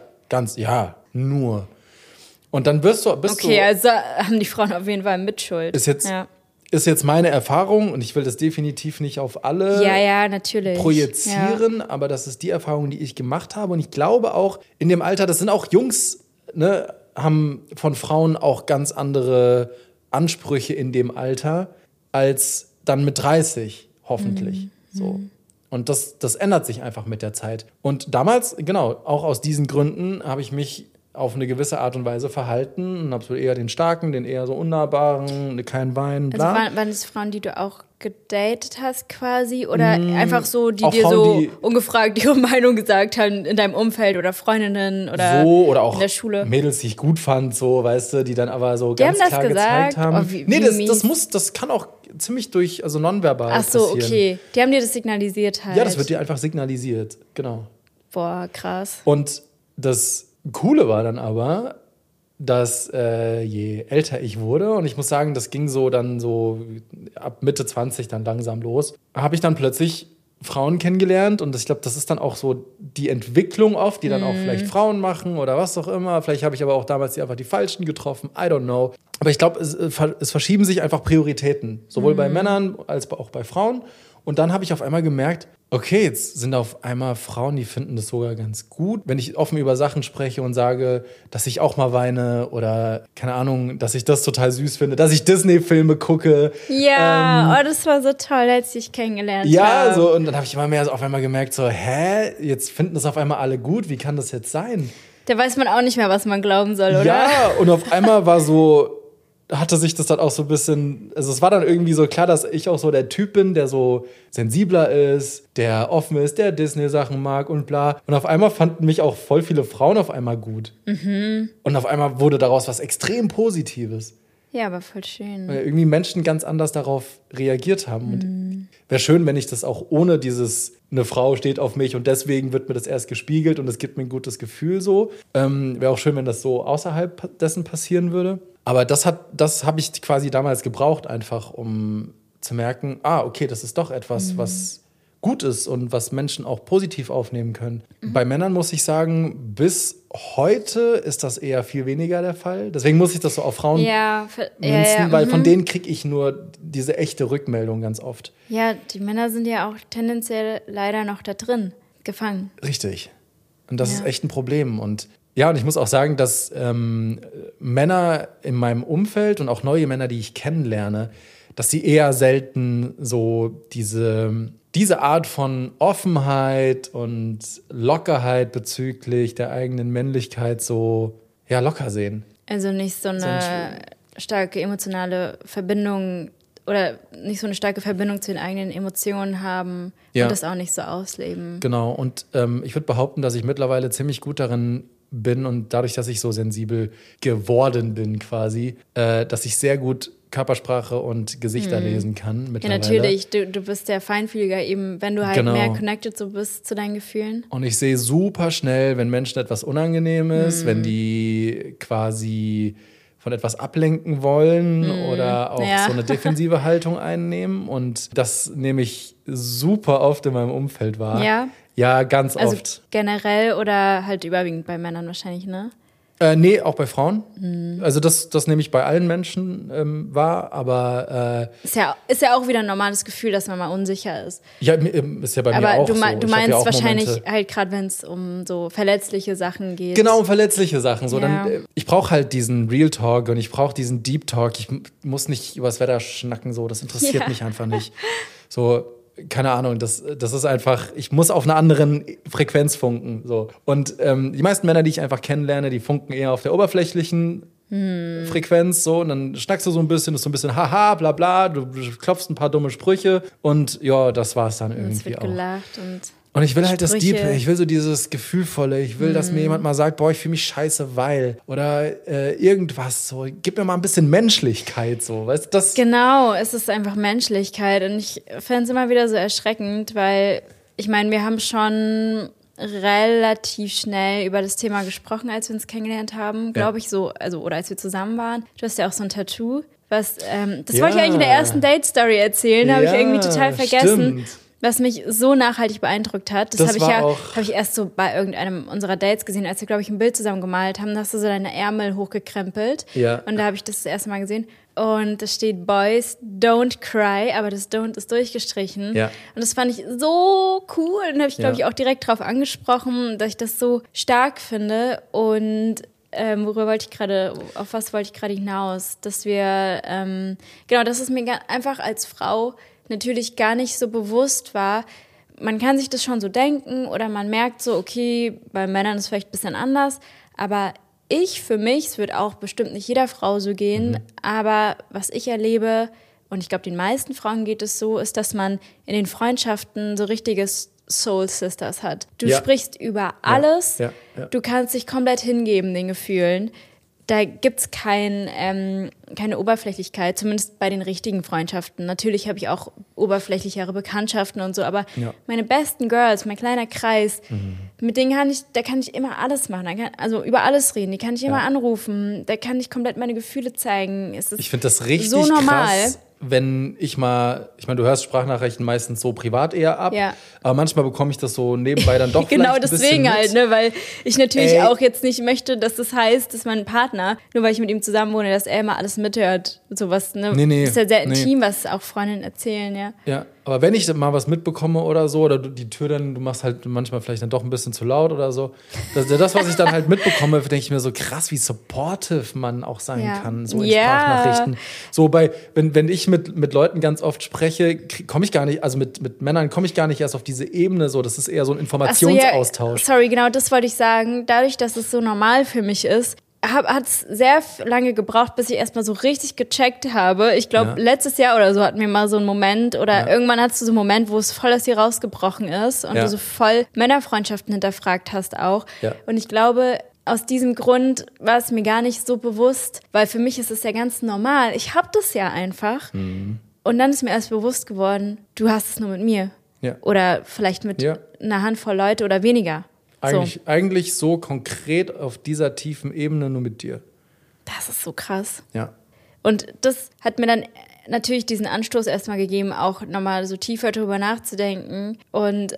Nur. Und dann bist du... Okay, also haben die Frauen auf jeden Fall Mitschuld. Ist jetzt meine Erfahrung und ich will das definitiv nicht auf alle natürlich. projizieren, aber das ist die Erfahrung, die ich gemacht habe. Und ich glaube auch, in dem Alter, das sind auch Jungs, ne, haben von Frauen auch ganz andere Ansprüche in dem Alter als dann mit 30, hoffentlich. So. Und das ändert sich einfach mit der Zeit. Und damals, genau, auch aus diesen Gründen habe ich mich auf eine gewisse Art und Weise verhalten und habe so eher den Starken, den eher so Unnahbaren, kein Wein, bla. Also waren das Frauen, die du auch gedatet hast quasi? Oder einfach so, die dir Frauen, so ungefragt ihre Meinung gesagt haben in deinem Umfeld oder Freundinnen oder auch in der Schule? Mädels, die ich gut fand, so, weißt du, die dann aber so ganz klar gezeigt haben. Das kann auch ziemlich durch, also nonverbal passieren. Ach so, okay. Die haben dir das signalisiert halt. Ja, das wird dir einfach signalisiert, genau. Boah, krass. Und das Coole war dann aber, dass je älter ich wurde, und ich muss sagen, das ging so dann so ab Mitte 20 dann langsam los, habe ich dann plötzlich Frauen kennengelernt und ich glaube, das ist dann auch so die Entwicklung oft, die dann auch vielleicht Frauen machen oder was auch immer. Vielleicht habe ich aber auch damals einfach die Falschen getroffen, I don't know. Aber ich glaube, es verschieben sich einfach Prioritäten, sowohl bei Männern als auch bei Frauen. Und dann habe ich auf einmal gemerkt, okay, jetzt sind auf einmal Frauen, die finden das sogar ganz gut. Wenn ich offen über Sachen spreche und sage, dass ich auch mal weine oder, keine Ahnung, dass ich das total süß finde, dass ich Disney-Filme gucke. Ja, das war so toll, als ich kennengelernt habe. Ja, so, und dann habe ich immer mehr so auf einmal gemerkt, so, jetzt finden das auf einmal alle gut, wie kann das jetzt sein? Da weiß man auch nicht mehr, was man glauben soll, oder? Ja, und auf einmal hatte sich das dann auch so ein bisschen, also es war dann irgendwie so klar, dass ich auch so der Typ bin, der so sensibler ist, der offen ist, der Disney-Sachen mag und bla. Und auf einmal fanden mich auch voll viele Frauen auf einmal gut. Und auf einmal wurde daraus was extrem Positives. Ja, aber voll schön. Weil irgendwie Menschen ganz anders darauf reagiert haben. Und wäre schön, wenn ich das auch ohne eine Frau steht auf mich und deswegen wird mir das erst gespiegelt und es gibt mir ein gutes Gefühl so. Wäre auch schön, wenn das so außerhalb dessen passieren würde. Aber das habe ich quasi damals gebraucht, einfach um zu merken, okay, das ist doch etwas, was gut ist und was Menschen auch positiv aufnehmen können. Bei Männern muss ich sagen, bis heute ist das eher viel weniger der Fall. Deswegen muss ich das so auf Frauen münzen, weil von denen kriege ich nur diese echte Rückmeldung ganz oft. Ja, die Männer sind ja auch tendenziell leider noch da drin, gefangen. Richtig. Und das ist echt ein Problem. Und ja, und ich muss auch sagen, dass Männer in meinem Umfeld und auch neue Männer, die ich kennenlerne, dass sie eher selten so diese Art von Offenheit und Lockerheit bezüglich der eigenen Männlichkeit so locker sehen. Also nicht so eine starke emotionale Verbindung oder nicht so eine starke Verbindung zu den eigenen Emotionen haben und das auch nicht so ausleben. Genau, und ich würde behaupten, dass ich mittlerweile ziemlich gut darin bin und dadurch, dass ich so sensibel geworden bin quasi, dass ich sehr gut Körpersprache und Gesichter lesen kann mittlerweile. Ja, natürlich. Du bist der Feinfühliger eben, wenn du halt mehr connected so bist zu deinen Gefühlen. Und ich sehe super schnell, wenn Menschen etwas unangenehm ist, wenn die quasi von etwas ablenken wollen oder auch so eine defensive Haltung einnehmen. Und das nehme ich super oft in meinem Umfeld wahr. Ja? Ja, ganz also oft. Generell oder halt überwiegend bei Männern wahrscheinlich, ne? Nee, auch bei Frauen. Also das nehme ich bei allen Menschen wahr, aber ist ja auch wieder ein normales Gefühl, dass man mal unsicher ist. Ja, ist ja bei mir auch so. Aber du meinst ja wahrscheinlich Momente. Halt gerade, wenn es um so verletzliche Sachen geht. Genau, um verletzliche Sachen. So, dann, ich brauche halt diesen Real Talk und ich brauche diesen Deep Talk. Ich muss nicht übers Wetter schnacken, so. Das interessiert mich einfach nicht. So, keine Ahnung, das ist einfach, ich muss auf einer anderen Frequenz funken. So. Und die meisten Männer, die ich einfach kennenlerne, die funken eher auf der oberflächlichen Frequenz. So. Und dann schnackst du so ein bisschen, ist so ein bisschen haha, bla bla, du klopfst ein paar dumme Sprüche und ja, das war's dann irgendwie es wird auch. Gelacht Und ich will halt das Sprüche. Diepe, ich will so dieses Gefühlvolle, ich will, dass mir jemand mal sagt, boah, ich fühle mich scheiße, weil. Oder irgendwas so, gib mir mal ein bisschen Menschlichkeit, so, weißt du, das. Genau, es ist einfach Menschlichkeit und ich fände es immer wieder so erschreckend, weil, ich meine, wir haben schon relativ schnell über das Thema gesprochen, als wir uns kennengelernt haben, glaube ich so, also oder als wir zusammen waren. Du hast ja auch so ein Tattoo, das wollte ich eigentlich in der ersten Date-Story erzählen, habe ich irgendwie total vergessen. Stimmt. Was mich so nachhaltig beeindruckt hat, das habe war ich erst so bei irgendeinem unserer Dates gesehen, als wir, glaube ich, ein Bild zusammen gemalt haben. Da hast du so deine Ärmel hochgekrempelt. Ja. Und da habe ich das erste Mal gesehen. Und da steht Boys, don't cry, aber das don't ist durchgestrichen. Ja. Und das fand ich so cool. Und da habe ich, glaube ich, auch direkt drauf angesprochen, dass ich das so stark finde. Und auf was wollte ich gerade hinaus? Dass wir, dass es mir einfach als Frau natürlich gar nicht so bewusst war. Man kann sich das schon so denken oder man merkt so, okay, bei Männern ist es vielleicht ein bisschen anders, aber für mich, es wird auch bestimmt nicht jeder Frau so gehen, aber was ich erlebe, und ich glaube, den meisten Frauen geht es so, ist, dass man in den Freundschaften so richtiges Soul Sisters hat. Du sprichst über alles, du kannst dich komplett hingeben den Gefühlen. Da gibt's keine Oberflächlichkeit, zumindest bei den richtigen Freundschaften. Natürlich habe ich auch oberflächlichere Bekanntschaften und so, aber meine besten Girls, mein kleiner Kreis, mit denen kann ich immer alles machen. Also über alles reden, die kann ich immer anrufen, da kann ich komplett meine Gefühle zeigen. Ich finde das richtig so normal. Krass, wenn ich meine, du hörst Sprachnachrichten meistens so privat eher ab, aber manchmal bekomme ich das so nebenbei dann doch genau vielleicht ein deswegen bisschen halt, ne, weil ich natürlich auch jetzt nicht möchte, dass das heißt, dass mein Partner, nur weil ich mit ihm zusammen wohne, dass er immer alles mithört, sowas, ne? Nee, ist ja sehr intim, was auch Freundinnen erzählen, ja. Ja, aber wenn ich mal was mitbekomme oder so, oder die Tür dann, du machst halt manchmal vielleicht dann doch ein bisschen zu laut oder so, das was ich dann halt mitbekomme, denke ich mir so krass, wie supportive man auch sein kann, so in Sprachnachrichten. So wenn ich mit Leuten ganz oft spreche, komme ich gar nicht, also mit Männern komme ich gar nicht erst auf diese Ebene, so, das ist eher so ein Informationsaustausch. Sorry, genau das wollte ich sagen. Dadurch, dass es so normal für mich ist, hat es sehr lange gebraucht, bis ich erstmal so richtig gecheckt habe. Ich glaube, letztes Jahr oder so hatten wir mal so einen Moment oder irgendwann hattest du so einen Moment, wo es voll aus dir rausgebrochen ist und du so voll Männerfreundschaften hinterfragt hast auch. Ja. Und ich glaube, aus diesem Grund war es mir gar nicht so bewusst, weil für mich ist es ja ganz normal. Ich habe das ja einfach. Mhm. Und dann ist mir erst bewusst geworden, du hast es nur mit mir. Ja. Oder vielleicht mit einer Handvoll Leute oder weniger. Eigentlich so konkret auf dieser tiefen Ebene nur mit dir. Das ist so krass. Ja. Und das hat mir dann natürlich diesen Anstoß erstmal gegeben, auch nochmal so tiefer drüber nachzudenken. Und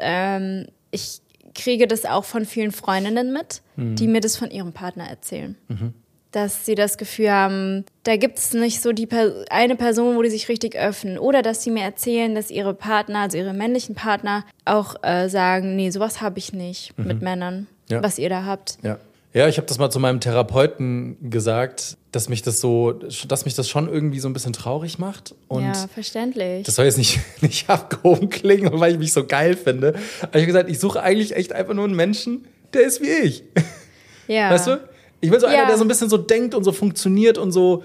ich kriege das auch von vielen Freundinnen mit, die mir das von ihrem Partner erzählen. Mhm. Dass sie das Gefühl haben, da gibt es nicht so eine Person, wo die sich richtig öffnen. Oder dass sie mir erzählen, dass ihre Partner, also ihre männlichen Partner, auch sagen, nee, sowas habe ich nicht mit Männern, was ihr da habt. Ja, ich habe das mal zu meinem Therapeuten gesagt, dass mich das schon irgendwie so ein bisschen traurig macht. Und ja, verständlich. Das soll jetzt nicht abgehoben klingen, weil ich mich so geil finde. Aber ich habe gesagt, ich suche eigentlich echt einfach nur einen Menschen, der ist wie ich. Ja. Weißt du? Ich will so einer, der so ein bisschen so denkt und so funktioniert und so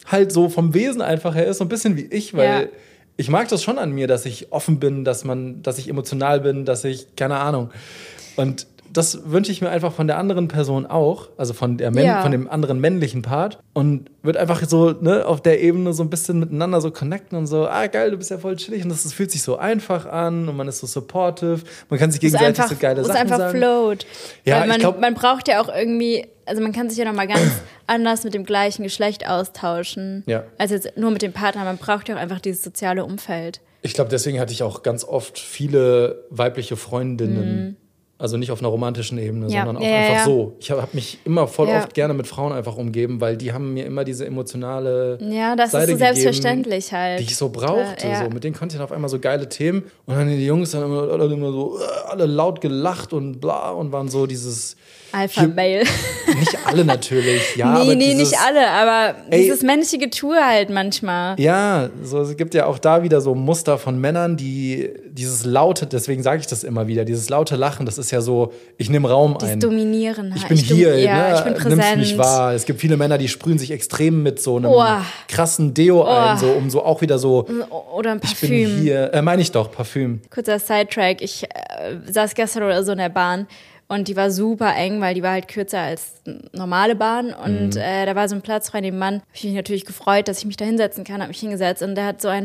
halt so vom Wesen einfach her ist, so ein bisschen wie ich, weil ich mag das schon an mir, dass ich offen bin, dass ich emotional bin, dass ich, keine Ahnung. Und das wünsche ich mir einfach von der anderen Person auch, also von dem anderen männlichen Part. Und wird einfach so auf der Ebene so ein bisschen miteinander so connecten und so, geil, du bist ja voll chillig. Und das fühlt sich so einfach an und man ist so supportive. Man kann sich gegenseitig so geile Sachen sagen. Es einfach float. Ja, weil man braucht ja auch irgendwie, also man kann sich ja nochmal ganz anders mit dem gleichen Geschlecht austauschen, als jetzt nur mit dem Partner. Man braucht ja auch einfach dieses soziale Umfeld. Ich glaube, deswegen hatte ich auch ganz oft viele weibliche Freundinnen. Also nicht auf einer romantischen Ebene, sondern auch einfach so. Ich habe mich immer voll oft gerne mit Frauen einfach umgeben, weil die haben mir immer diese emotionale das Seite ist so selbstverständlich halt. Die ich so brauchte. So. Mit denen konnte ich dann auf einmal so geile Themen. Und dann die Jungs dann immer so alle laut gelacht und bla und waren so dieses Alpha-Mail. Nicht alle natürlich, nicht alle, aber dieses männliche Getue halt manchmal. Ja, so, es gibt ja auch da wieder so Muster von Männern, die dieses laute, deswegen sage ich das immer wieder, dieses laute Lachen, das ist ja so, ich nehme Raum ein. Das Dominieren. Ich bin hier, ich bin präsent. Nimmst mich wahr. Es gibt viele Männer, die sprühen sich extrem mit so einem krassen Deo ein, so, um so auch wieder so. Oder ein Parfüm. Ich bin hier, meine ich doch, Parfüm. Kurzer Sidetrack, ich saß gestern oder so in der Bahn. Und die war super eng, weil die war halt kürzer als normale Bahn. Und da war so ein Platz frei neben Mann. Hab ich mich natürlich gefreut, dass ich mich da hinsetzen kann. Hab mich hingesetzt und der hat so ein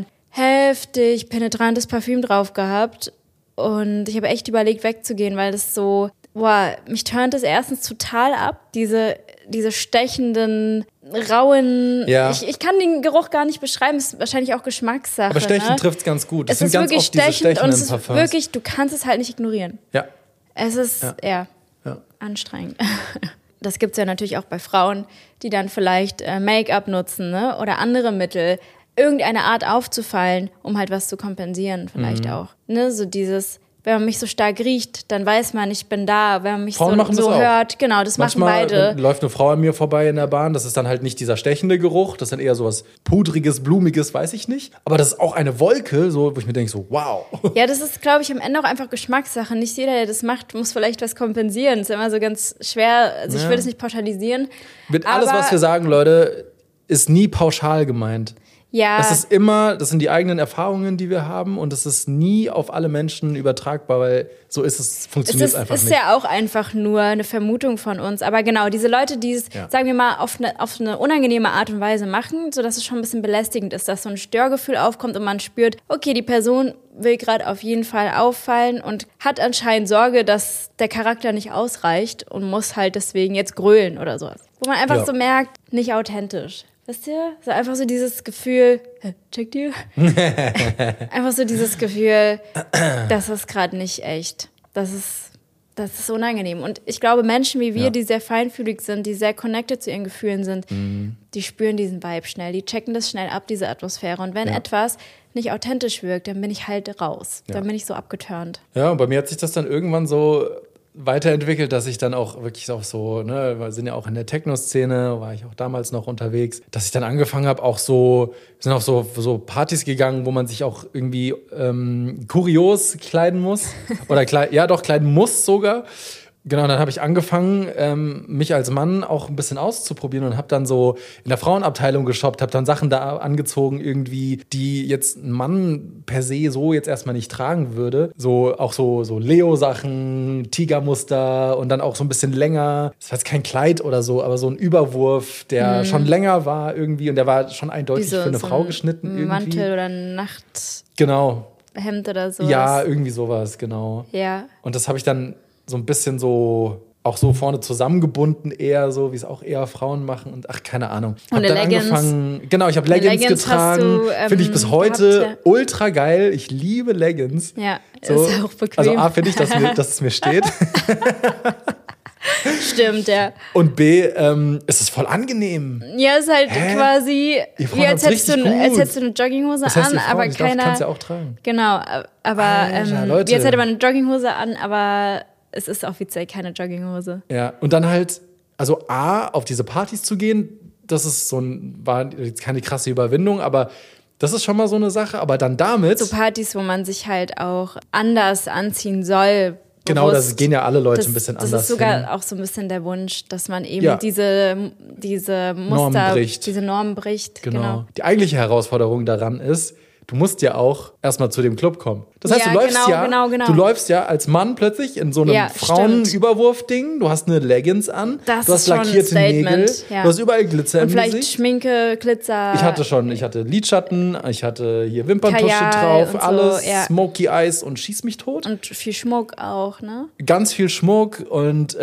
heftig penetrantes Parfüm drauf gehabt. Und ich habe echt überlegt, wegzugehen, weil das so, mich turnt das erstens total ab. Diese stechenden, rauen, ich kann den Geruch gar nicht beschreiben, ist wahrscheinlich auch Geschmackssache. Aber stechen trifft's ganz gut. Es ist ganz wirklich stechend und es ist wirklich, du kannst es halt nicht ignorieren. Ja. Es ist anstrengend. Das gibt es ja natürlich auch bei Frauen, die dann vielleicht Make-up nutzen, ne? Oder andere Mittel, irgendeine Art aufzufallen, um halt was zu kompensieren vielleicht auch. Ne? So dieses, wenn man mich so stark riecht, dann weiß man, ich bin da. Wenn man mich so hört, genau, das manchmal machen beide. Läuft eine Frau an mir vorbei in der Bahn, das ist dann halt nicht dieser stechende Geruch, das ist dann eher sowas Pudriges, Blumiges, weiß ich nicht. Aber das ist auch eine Wolke, so, wo ich mir denke, so wow. Ja, das ist, glaube ich, am Ende auch einfach Geschmackssache. Nicht jeder, der das macht, muss vielleicht was kompensieren. Das ist immer so ganz schwer, also ich will das nicht pauschalisieren. Alles, was wir sagen, Leute, ist nie pauschal gemeint. Ja. Das sind die eigenen Erfahrungen, die wir haben und es ist nie auf alle Menschen übertragbar, weil so funktioniert es einfach nicht. Es ist ja auch einfach nur eine Vermutung von uns, aber genau, diese Leute, die es, sagen wir mal, auf eine unangenehme Art und Weise machen, sodass es schon ein bisschen belästigend ist, dass so ein Störgefühl aufkommt und man spürt, okay, die Person will gerade auf jeden Fall auffallen und hat anscheinend Sorge, dass der Charakter nicht ausreicht und muss halt deswegen jetzt grölen oder sowas. Wo man einfach so merkt, nicht authentisch. Wisst ihr? So einfach so dieses Gefühl, checkt ihr? Einfach so dieses Gefühl, das ist gerade nicht echt. Das ist unangenehm. Und ich glaube, Menschen wie wir, die sehr feinfühlig sind, die sehr connected zu ihren Gefühlen sind, die spüren diesen Vibe schnell, die checken das schnell ab, diese Atmosphäre. Und wenn etwas nicht authentisch wirkt, dann bin ich halt raus. Dann bin ich so abgeturnt. Ja, und bei mir hat sich das dann irgendwann so weiterentwickelt, dass ich dann auch wirklich auch so, ne, wir sind ja auch in der Techno-Szene, war ich auch damals noch unterwegs, dass ich dann angefangen habe, wir sind auch so Partys gegangen, wo man sich auch irgendwie kurios kleiden muss. Oder kleiden muss sogar. Genau, dann habe ich angefangen, mich als Mann auch ein bisschen auszuprobieren und habe dann so in der Frauenabteilung geshoppt, habe dann Sachen da angezogen irgendwie, die jetzt ein Mann per se so jetzt erstmal nicht tragen würde. So auch so Leo-Sachen, Tigermuster und dann auch so ein bisschen länger. Das war jetzt kein Kleid oder so, aber so ein Überwurf, der schon länger war irgendwie und der war schon eindeutig für eine Frau geschnitten irgendwie. Mantel oder Nacht. Genau. Hemd oder sowas. Ja, irgendwie sowas, genau. Ja. Und das habe ich dann so ein bisschen so, auch so vorne zusammengebunden eher so, wie es auch eher Frauen machen und keine Ahnung. Und hab dann angefangen, genau, ich habe Leggings getragen, finde ich bis heute ultra geil. Ich liebe Leggings. Ja, so. Ist auch bequem. Also finde ich, dass es mir steht. Stimmt, ja. Und B, ist es voll angenehm. Ja, ist halt quasi, wie als hättest du eine Jogginghose an, aber keiner... kannst ja auch tragen. Genau, aber Leute. wie als hätte man eine Jogginghose an, aber es ist offiziell keine Jogginghose. Ja, und dann halt, also auf diese Partys zu gehen, das ist war jetzt keine krasse Überwindung, aber das ist schon mal so eine Sache, aber dann damit... So Partys, wo man sich halt auch anders anziehen soll, Genau, das gehen ja alle Leute ein bisschen anders. Das ist sogar hin. auch so ein bisschen der Wunsch, dass man eben diese Muster, diese Normen bricht. Genau. Die eigentliche Herausforderung daran ist, du musst ja auch erstmal zu dem Club kommen. Das heißt, du läufst ja als Mann plötzlich in so einem Frauenüberwurf-Ding, du hast eine Leggings an, du hast lackierte Nägel, du hast überall Glitzer im Gesicht. Und vielleicht Schminke, Glitzer. Ich hatte Lidschatten, ich hatte hier Wimperntusche drauf, so, alles, Smoky Eyes und schieß mich tot. Und viel Schmuck auch, ne? Ganz viel Schmuck und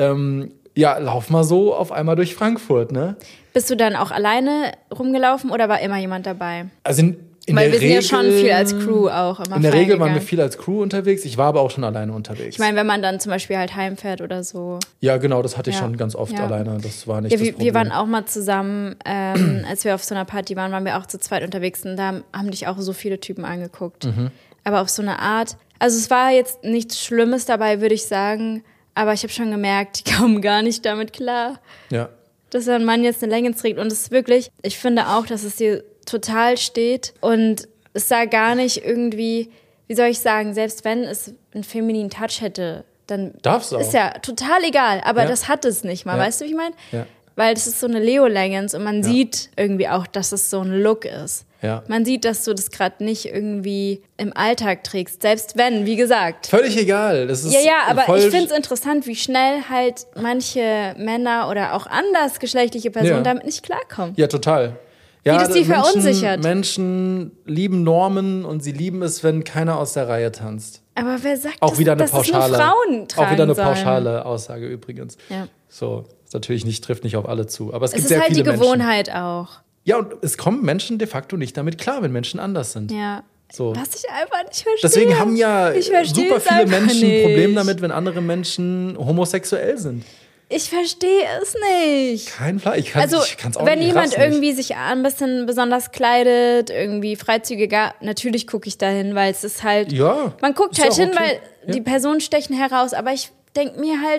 lauf mal so auf einmal durch Frankfurt, ne? Bist du dann auch alleine rumgelaufen oder war immer jemand dabei? Also weil wir sind ja schon viel als Crew auch immer. In der Regel waren wir viel als Crew unterwegs. Ich war aber auch schon alleine unterwegs. Ich meine, wenn man dann zum Beispiel halt heimfährt oder so. Ja, genau, das hatte ich schon ganz oft alleine. Das war nicht das Problem. Wir waren auch mal zusammen, als wir auf so einer Party waren wir auch zu zweit unterwegs und da haben dich auch so viele Typen angeguckt. Aber auf so eine Art. Also es war jetzt nichts Schlimmes dabei, würde ich sagen. Aber ich habe schon gemerkt, die kommen gar nicht damit klar. Ja. Dass ein Mann jetzt eine Leggings trägt. Und es ist wirklich, ich finde auch, dass es dir total steht und es sah gar nicht irgendwie, wie soll ich sagen, selbst wenn es einen femininen Touch hätte, dann ist ja total egal, aber das hat es nicht mal, weißt du, wie ich meine? Ja. Weil das ist so eine Leo-Leggings und man sieht irgendwie auch, dass es so ein Look ist. Ja. Man sieht, dass du das gerade nicht irgendwie im Alltag trägst, selbst wenn, wie gesagt. Völlig egal. Das ist aber ich finde es interessant, wie schnell halt manche Männer oder auch andersgeschlechtliche Personen damit nicht klarkommen. Ja, total. Ja, wie das die verunsichert. Menschen lieben Normen und sie lieben es, wenn keiner aus der Reihe tanzt. Aber wer sagt, auch wieder dass nur Frauen tragen auch wieder eine sollen. Pauschale Aussage übrigens. Ja. So, ist natürlich trifft nicht auf alle zu. Aber es gibt sehr viele Menschen. Es ist halt die Gewohnheit auch. Ja, und es kommen Menschen de facto nicht damit klar, wenn Menschen anders sind. Ja. So. Was ich einfach nicht verstehe. Deswegen haben ja super viele Menschen ein Problem damit, wenn andere Menschen homosexuell sind. Ich verstehe es nicht. Kein Plan. Ich kann's auch wenn nicht jemand irgendwie sich ein bisschen besonders kleidet, irgendwie freizügiger, natürlich gucke ich da hin, weil es ist halt, man guckt halt hin, weil die Personen stechen heraus, aber ich denke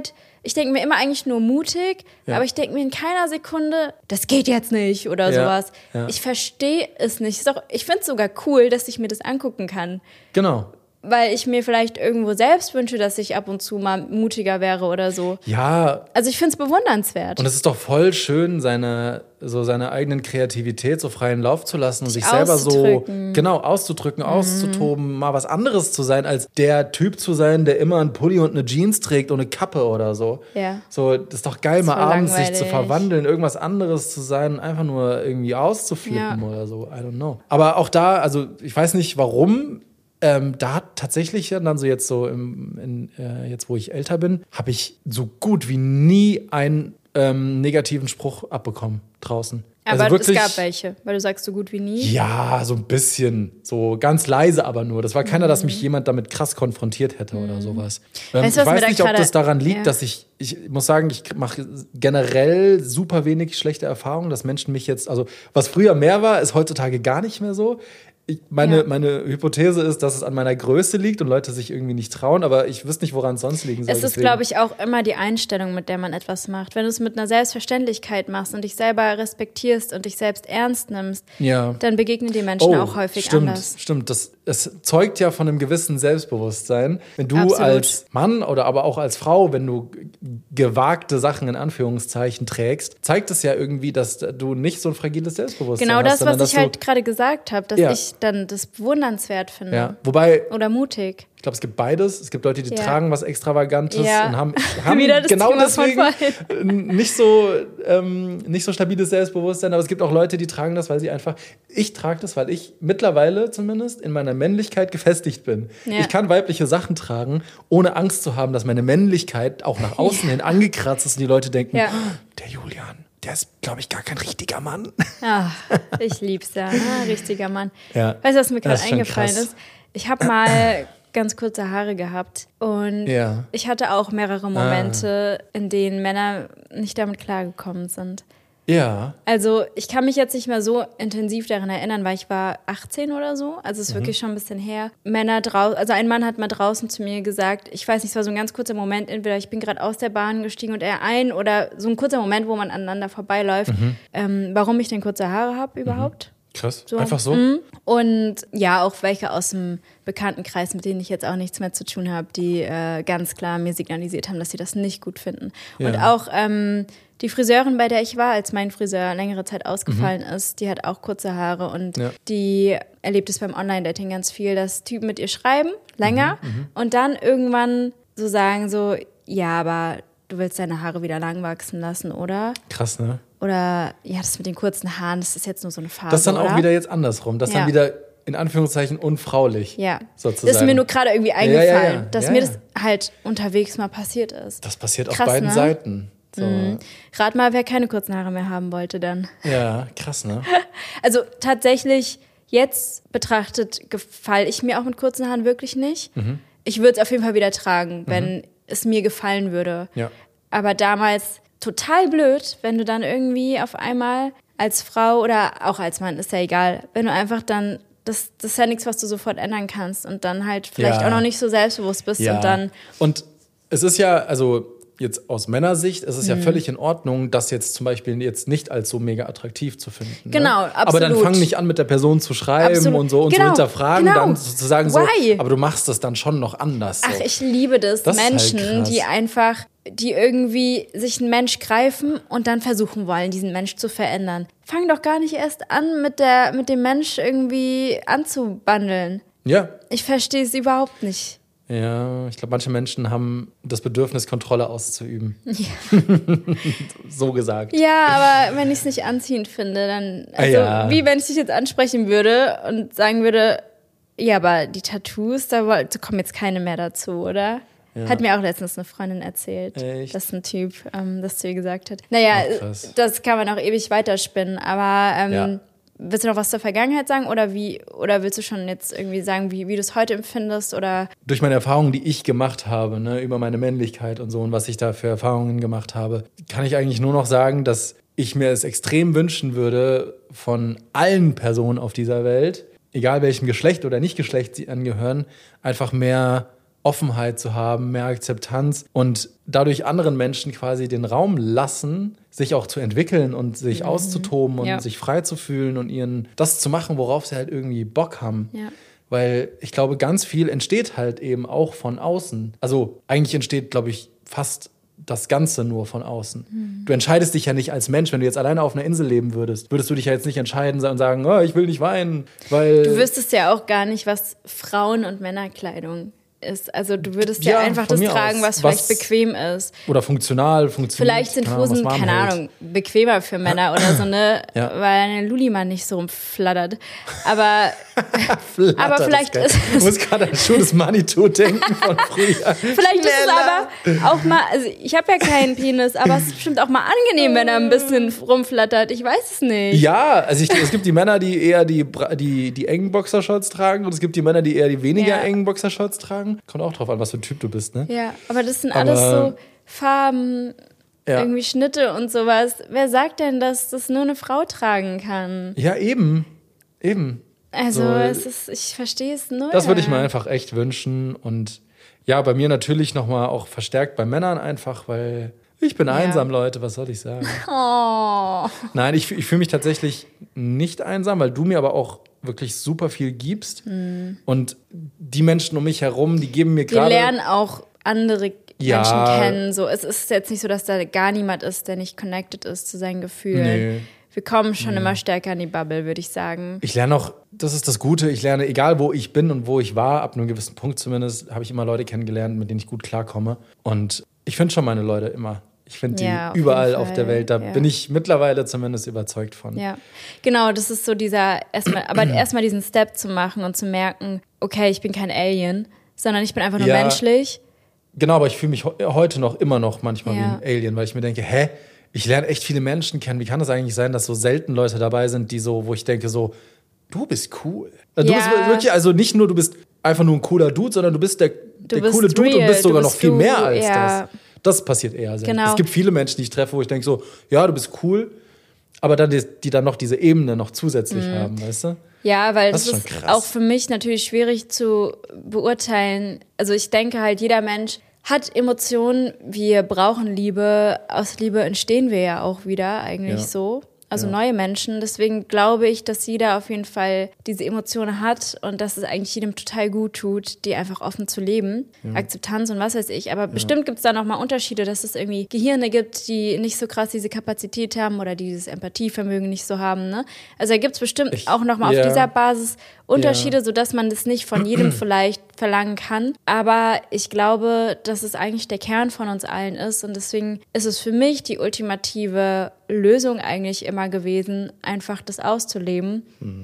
mir immer eigentlich nur mutig, aber ich denke mir in keiner Sekunde, das geht jetzt nicht oder sowas. Ja. Ich verstehe es nicht. Ich finde es sogar cool, dass ich mir das angucken kann. Genau. Weil ich mir vielleicht irgendwo selbst wünsche, dass ich ab und zu mal mutiger wäre oder so. Ja. Also ich finde es bewundernswert. Und es ist doch voll schön, seine eigenen Kreativität so freien Lauf zu lassen und sich selber so auszudrücken, auszutoben, mal was anderes zu sein, als der Typ zu sein, der immer einen Pulli und eine Jeans trägt und eine Kappe oder so. Ja. So, das ist doch geil, mal abends sich zu verwandeln, irgendwas anderes zu sein und einfach nur irgendwie auszuflippen oder so. I don't know. Aber auch da, also ich weiß nicht warum, da hat tatsächlich dann so jetzt so jetzt, wo ich älter bin, habe ich so gut wie nie einen negativen Spruch abbekommen draußen. Aber also wirklich, es gab welche, weil du sagst so gut wie nie. Ja, so ein bisschen. So ganz leise aber nur. Das war keiner, dass mich jemand damit krass konfrontiert hätte oder sowas. Weißt du, ich weiß nicht, ob das daran liegt, dass ich muss sagen, ich mache generell super wenig schlechte Erfahrungen, dass Menschen mich jetzt, also was früher mehr war, ist heutzutage gar nicht mehr so. Meine Hypothese ist, dass es an meiner Größe liegt und Leute sich irgendwie nicht trauen, aber ich wüsste nicht, woran es sonst liegen soll. Es ist, glaube ich, auch immer die Einstellung, mit der man etwas macht. Wenn du es mit einer Selbstverständlichkeit machst und dich selber respektierst und dich selbst ernst nimmst, dann begegnen die Menschen auch häufig anders. Stimmt, es zeugt ja von einem gewissen Selbstbewusstsein. Wenn du als Mann oder aber auch als Frau, wenn du gewagte Sachen in Anführungszeichen trägst, zeigt es ja irgendwie, dass du nicht so ein fragiles Selbstbewusstsein hast. Genau das, was ich halt gerade gesagt habe, dass ich dann das bewundernswert finde. Ja. Wobei, oder mutig. Ich glaube, es gibt beides. Es gibt Leute, die tragen was Extravagantes und haben genau deswegen nicht so stabiles Selbstbewusstsein. Aber es gibt auch Leute, die tragen das, weil sie einfach... Ich trage das, weil ich mittlerweile zumindest in meiner Männlichkeit gefestigt bin. Ja. Ich kann weibliche Sachen tragen, ohne Angst zu haben, dass meine Männlichkeit auch nach außen hin angekratzt ist und die Leute denken, der Julian, der ist, glaube ich, gar kein richtiger Mann. Ach, ich lieb's ja, richtiger Mann. Ja. Weißt du, was mir gerade eingefallen ist? Ich habe mal ganz kurze Haare gehabt und ich hatte auch mehrere Momente, in denen Männer nicht damit klargekommen sind. Ja. Also ich kann mich jetzt nicht mehr so intensiv daran erinnern, weil ich war 18 oder so. Also es ist wirklich schon ein bisschen her. Also ein Mann hat mal draußen zu mir gesagt, ich weiß nicht, es war so ein ganz kurzer Moment, entweder ich bin gerade aus der Bahn gestiegen und er ein oder so ein kurzer Moment, wo man aneinander vorbeiläuft, warum ich denn kurze Haare habe überhaupt. Krass, So. einfach so? Und ja, auch welche aus dem Bekanntenkreis, mit denen ich jetzt auch nichts mehr zu tun habe, die ganz klar mir signalisiert haben, dass sie das nicht gut finden. Ja. Und auch die Friseurin, bei der ich war, als mein Friseur längere Zeit ausgefallen ist, die hat auch kurze Haare und die erlebt es beim Online-Dating ganz viel, dass Typen mit ihr schreiben, länger, und dann irgendwann so sagen so, ja, aber du willst deine Haare wieder lang wachsen lassen, oder? Krass, ne? Oder, ja, das mit den kurzen Haaren, das ist jetzt nur so eine Phase, Das ist dann oder? auch wieder jetzt andersrum. Das ist dann wieder in Anführungszeichen unfraulich. Ja, sozusagen. das ist mir nur gerade irgendwie eingefallen, dass mir Ja. das halt unterwegs mal passiert ist. Das passiert Krass, auf beiden ne? Seiten. So. Rat mal, wer keine kurzen Haare mehr haben wollte dann. Ja, krass, ne? Also tatsächlich, jetzt betrachtet, gefalle ich mir auch mit kurzen Haaren wirklich nicht. Ich würde es auf jeden Fall wieder tragen, wenn es mir gefallen würde. Ja. Aber damals total blöd, wenn du dann irgendwie auf einmal als Frau oder auch als Mann, ist ja egal, wenn du einfach dann, das ist ja nichts, was du sofort ändern kannst und dann halt vielleicht auch noch nicht so selbstbewusst bist und dann... Und es ist ja, also jetzt aus Männersicht, es ist ja völlig in Ordnung, das jetzt zum Beispiel jetzt nicht als so mega attraktiv zu finden. Genau, ne? absolut. Aber dann fang nicht an, mit der Person zu schreiben Absolut. und so und Genau, zu hinterfragen, genau. dann sozusagen so, Why? aber du machst das dann schon noch anders. So. Ach, ich liebe das Das ist halt Menschen, krass. die einfach, die irgendwie sich einen Mensch greifen und dann versuchen wollen, diesen Mensch zu verändern. Fang doch gar nicht erst an, mit dem Mensch irgendwie anzubandeln. Ja. Ich verstehe es überhaupt nicht. Ja, ich glaube, manche Menschen haben das Bedürfnis, Kontrolle auszuüben. Ja. So gesagt. Ja, aber wenn ich es nicht anziehend finde, dann, also wie wenn ich dich jetzt ansprechen würde und sagen würde, ja, aber die Tattoos, da kommen jetzt keine mehr dazu, oder? Ja. Hat mir auch letztens eine Freundin erzählt, dass ein Typ das zu ihr gesagt hat. Naja, das kann man auch ewig weiterspinnen, aber willst du noch was zur Vergangenheit sagen oder willst du schon jetzt irgendwie sagen, wie du es heute empfindest? Oder? Durch meine Erfahrungen, die ich gemacht habe, ne, über meine Männlichkeit und so und was ich da für Erfahrungen gemacht habe, kann ich eigentlich nur noch sagen, dass ich mir es extrem wünschen würde von allen Personen auf dieser Welt, egal welchem Geschlecht oder Nicht-Geschlecht sie angehören, einfach mehr Offenheit zu haben, mehr Akzeptanz und dadurch anderen Menschen quasi den Raum lassen, sich auch zu entwickeln und sich auszutoben und sich frei zu fühlen und das zu machen, worauf sie halt irgendwie Bock haben. Ja. Weil ich glaube, ganz viel entsteht halt eben auch von außen. Also eigentlich entsteht, glaube ich, fast das Ganze nur von außen. Du entscheidest dich ja nicht als Mensch, wenn du jetzt alleine auf einer Insel leben würdest du dich ja jetzt nicht entscheiden und sagen, oh, ich will nicht weinen, weil... Du wüsstest ja auch gar nicht, was Frauen- und Männerkleidung ist. Also du würdest ja einfach das tragen, was vielleicht bequem ist. Oder funktioniert. Vielleicht sind Hosen, keine Ahnung, bequemer für Männer oder so, ne? Ja. Weil eine Luli-Mann nicht so rumflattert. Aber, aber vielleicht ist ich muss gerade an Schuh des Manitou denken von früher. Vielleicht ist es aber auch mal, also ich habe ja keinen Penis, aber es ist bestimmt auch mal angenehm, wenn er ein bisschen rumflattert. Ich weiß es nicht. Ja, also es gibt die Männer, die eher die engen Boxershorts tragen und es gibt die Männer, die eher die weniger engen Boxershorts tragen. Kommt auch drauf an, was für ein Typ du bist, ne? Ja, aber das sind alles so Farben, irgendwie Schnitte und sowas. Wer sagt denn, dass das nur eine Frau tragen kann? Ja, eben. Also so, ich verstehe es nur. Das würde ich mir einfach echt wünschen und ja, bei mir natürlich nochmal auch verstärkt bei Männern einfach, weil ich bin einsam, Leute, was soll ich sagen? Oh. Nein, ich fühle mich tatsächlich nicht einsam, weil du mir aber auch wirklich super viel gibst. Und die Menschen um mich herum, die geben mir gerade... Wir lernen auch andere Menschen kennen. So, es ist jetzt nicht so, dass da gar niemand ist, der nicht connected ist zu seinen Gefühlen. Nee. Wir kommen schon immer stärker in die Bubble, würde ich sagen. Ich lerne auch, das ist das Gute, ich lerne, egal wo ich bin und wo ich war, ab einem gewissen Punkt zumindest, habe ich immer Leute kennengelernt, mit denen ich gut klarkomme. Und ich finde schon meine Leute immer. Ich finde die überall auf der Welt. Da bin ich mittlerweile zumindest überzeugt von. Ja, genau, das ist so erstmal diesen Step zu machen und zu merken, okay, ich bin kein Alien, sondern ich bin einfach nur menschlich. Genau, aber ich fühle mich heute immer noch manchmal wie ein Alien, weil ich mir denke, ich lerne echt viele Menschen kennen. Wie kann das eigentlich sein, dass so selten Leute dabei sind, die so, wo ich denke so, du bist cool. Du bist wirklich, also nicht nur, du bist einfach nur ein cooler Dude, sondern du bist der coole Dude und bist sogar noch viel mehr als das. Das passiert eher selten. Genau. Es gibt viele Menschen, die ich treffe, wo ich denke so, ja, du bist cool, aber dann die dann noch diese Ebene noch zusätzlich haben, weißt du? Ja, weil das ist auch für mich natürlich schwierig zu beurteilen. Also ich denke halt, jeder Mensch hat Emotionen, wir brauchen Liebe. Aus Liebe entstehen wir ja auch wieder eigentlich so. also neue Menschen. Deswegen glaube ich, dass jeder auf jeden Fall diese Emotionen hat und dass es eigentlich jedem total gut tut, die einfach offen zu leben. Akzeptanz und was weiß ich. Aber bestimmt gibt es da nochmal Unterschiede, dass es irgendwie Gehirne gibt, die nicht so krass diese Kapazität haben oder die dieses Empathievermögen nicht so haben. Ne? Also da gibt es bestimmt auch nochmal auf dieser Basis Unterschiede, sodass man das nicht von jedem vielleicht verlangen kann. Aber ich glaube, dass es eigentlich der Kern von uns allen ist. Und deswegen ist es für mich die ultimative Lösung eigentlich immer gewesen, einfach das auszuleben.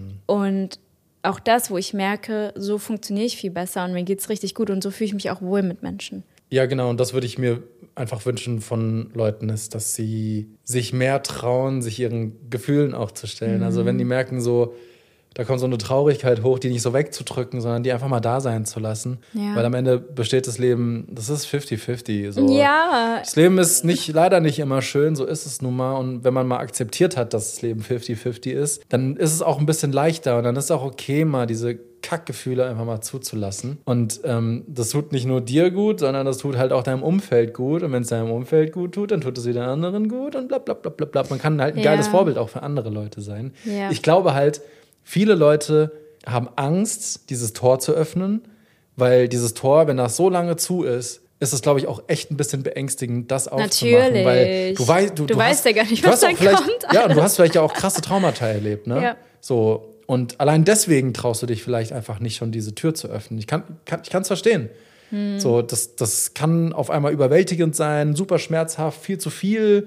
Und auch das, wo ich merke, so funktioniere ich viel besser und mir geht's richtig gut und so fühle ich mich auch wohl mit Menschen. Ja, genau. Und das würde ich mir einfach wünschen von Leuten, ist, dass sie sich mehr trauen, sich ihren Gefühlen auch zu stellen. Also wenn die merken so, da kommt so eine Traurigkeit hoch, die nicht so wegzudrücken, sondern die einfach mal da sein zu lassen. Ja. Weil am Ende besteht das Leben, das ist 50-50. So. Ja. Das Leben ist leider nicht immer schön, so ist es nun mal. Und wenn man mal akzeptiert hat, dass das Leben 50-50 ist, dann ist es auch ein bisschen leichter. Und dann ist es auch okay, mal diese Kackgefühle einfach mal zuzulassen. Und das tut nicht nur dir gut, sondern das tut halt auch deinem Umfeld gut. Und wenn es deinem Umfeld gut tut, dann tut es wieder anderen gut und bla bla bla bla bla. Man kann halt ein geiles Vorbild auch für andere Leute sein. Ja. Ich glaube halt, viele Leute haben Angst, dieses Tor zu öffnen, weil dieses Tor, wenn das so lange zu ist es, glaube ich, auch echt ein bisschen beängstigend, das aufzumachen. Natürlich. Weil du weißt ja gar nicht, was da kommt. Ja, und du hast vielleicht ja auch krasse Traumata erlebt, ne? Ja. So, und allein deswegen traust du dich vielleicht einfach nicht schon, diese Tür zu öffnen. Ich kann es verstehen. So, das kann auf einmal überwältigend sein, super schmerzhaft, viel zu viel.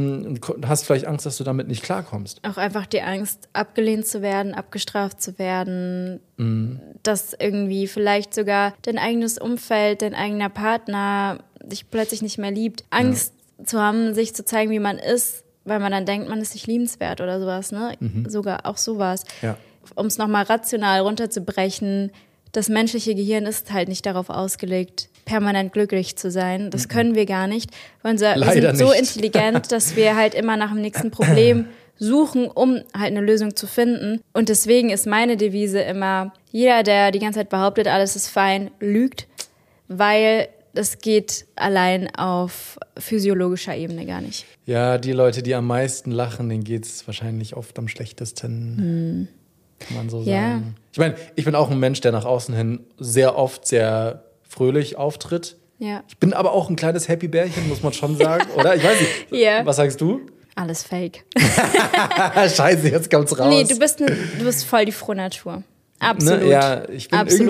Hast vielleicht Angst, dass du damit nicht klarkommst. Auch einfach die Angst, abgelehnt zu werden, abgestraft zu werden, dass irgendwie vielleicht sogar dein eigenes Umfeld, dein eigener Partner dich plötzlich nicht mehr liebt. Angst zu haben, sich zu zeigen, wie man ist, weil man dann denkt, man ist nicht liebenswert oder sowas. Ne? Sogar auch sowas. Ja. Um es nochmal rational runterzubrechen, das menschliche Gehirn ist halt nicht darauf ausgelegt, permanent glücklich zu sein. Das können wir gar nicht. Wir sind so intelligent, dass wir halt immer nach dem nächsten Problem suchen, um halt eine Lösung zu finden. Und deswegen ist meine Devise immer, jeder, der die ganze Zeit behauptet, alles ist fein, lügt, weil das geht allein auf physiologischer Ebene gar nicht. Ja, die Leute, die am meisten lachen, denen geht es wahrscheinlich oft am schlechtesten. Kann man so sagen. Ich meine, ich bin auch ein Mensch, der nach außen hin sehr oft sehr fröhlich auftritt. Ja. Ich bin aber auch ein kleines Happy-Bärchen, muss man schon sagen, oder? Ich weiß nicht. Was sagst du? Alles fake. Scheiße, jetzt kommt's raus. Nee, du bist voll die frohe Natur. Absolut. Ne? Ja, ich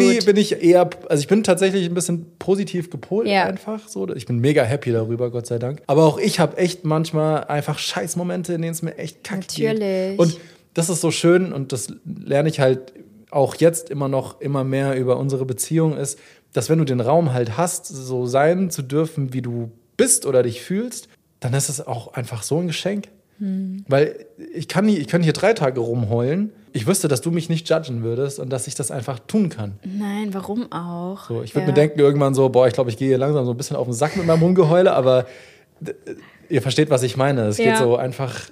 bin tatsächlich ein bisschen positiv gepolt einfach. So. Ich bin mega happy darüber, Gott sei Dank. Aber auch ich habe echt manchmal einfach Scheißmomente, in denen es mir echt kacke geht. Natürlich. Und das ist so schön und das lerne ich halt auch jetzt immer mehr über unsere Beziehung ist, dass wenn du den Raum halt hast, so sein zu dürfen, wie du bist oder dich fühlst, dann ist es auch einfach so ein Geschenk. Weil ich kann hier 3 Tage rumheulen. Ich wüsste, dass du mich nicht judgen würdest und dass ich das einfach tun kann. Nein, warum auch? So, ich würde mir denken irgendwann so, ich glaube, ich gehe hier langsam so ein bisschen auf den Sack mit meinem Rumgeheule, aber ihr versteht, was ich meine. Es geht so einfach,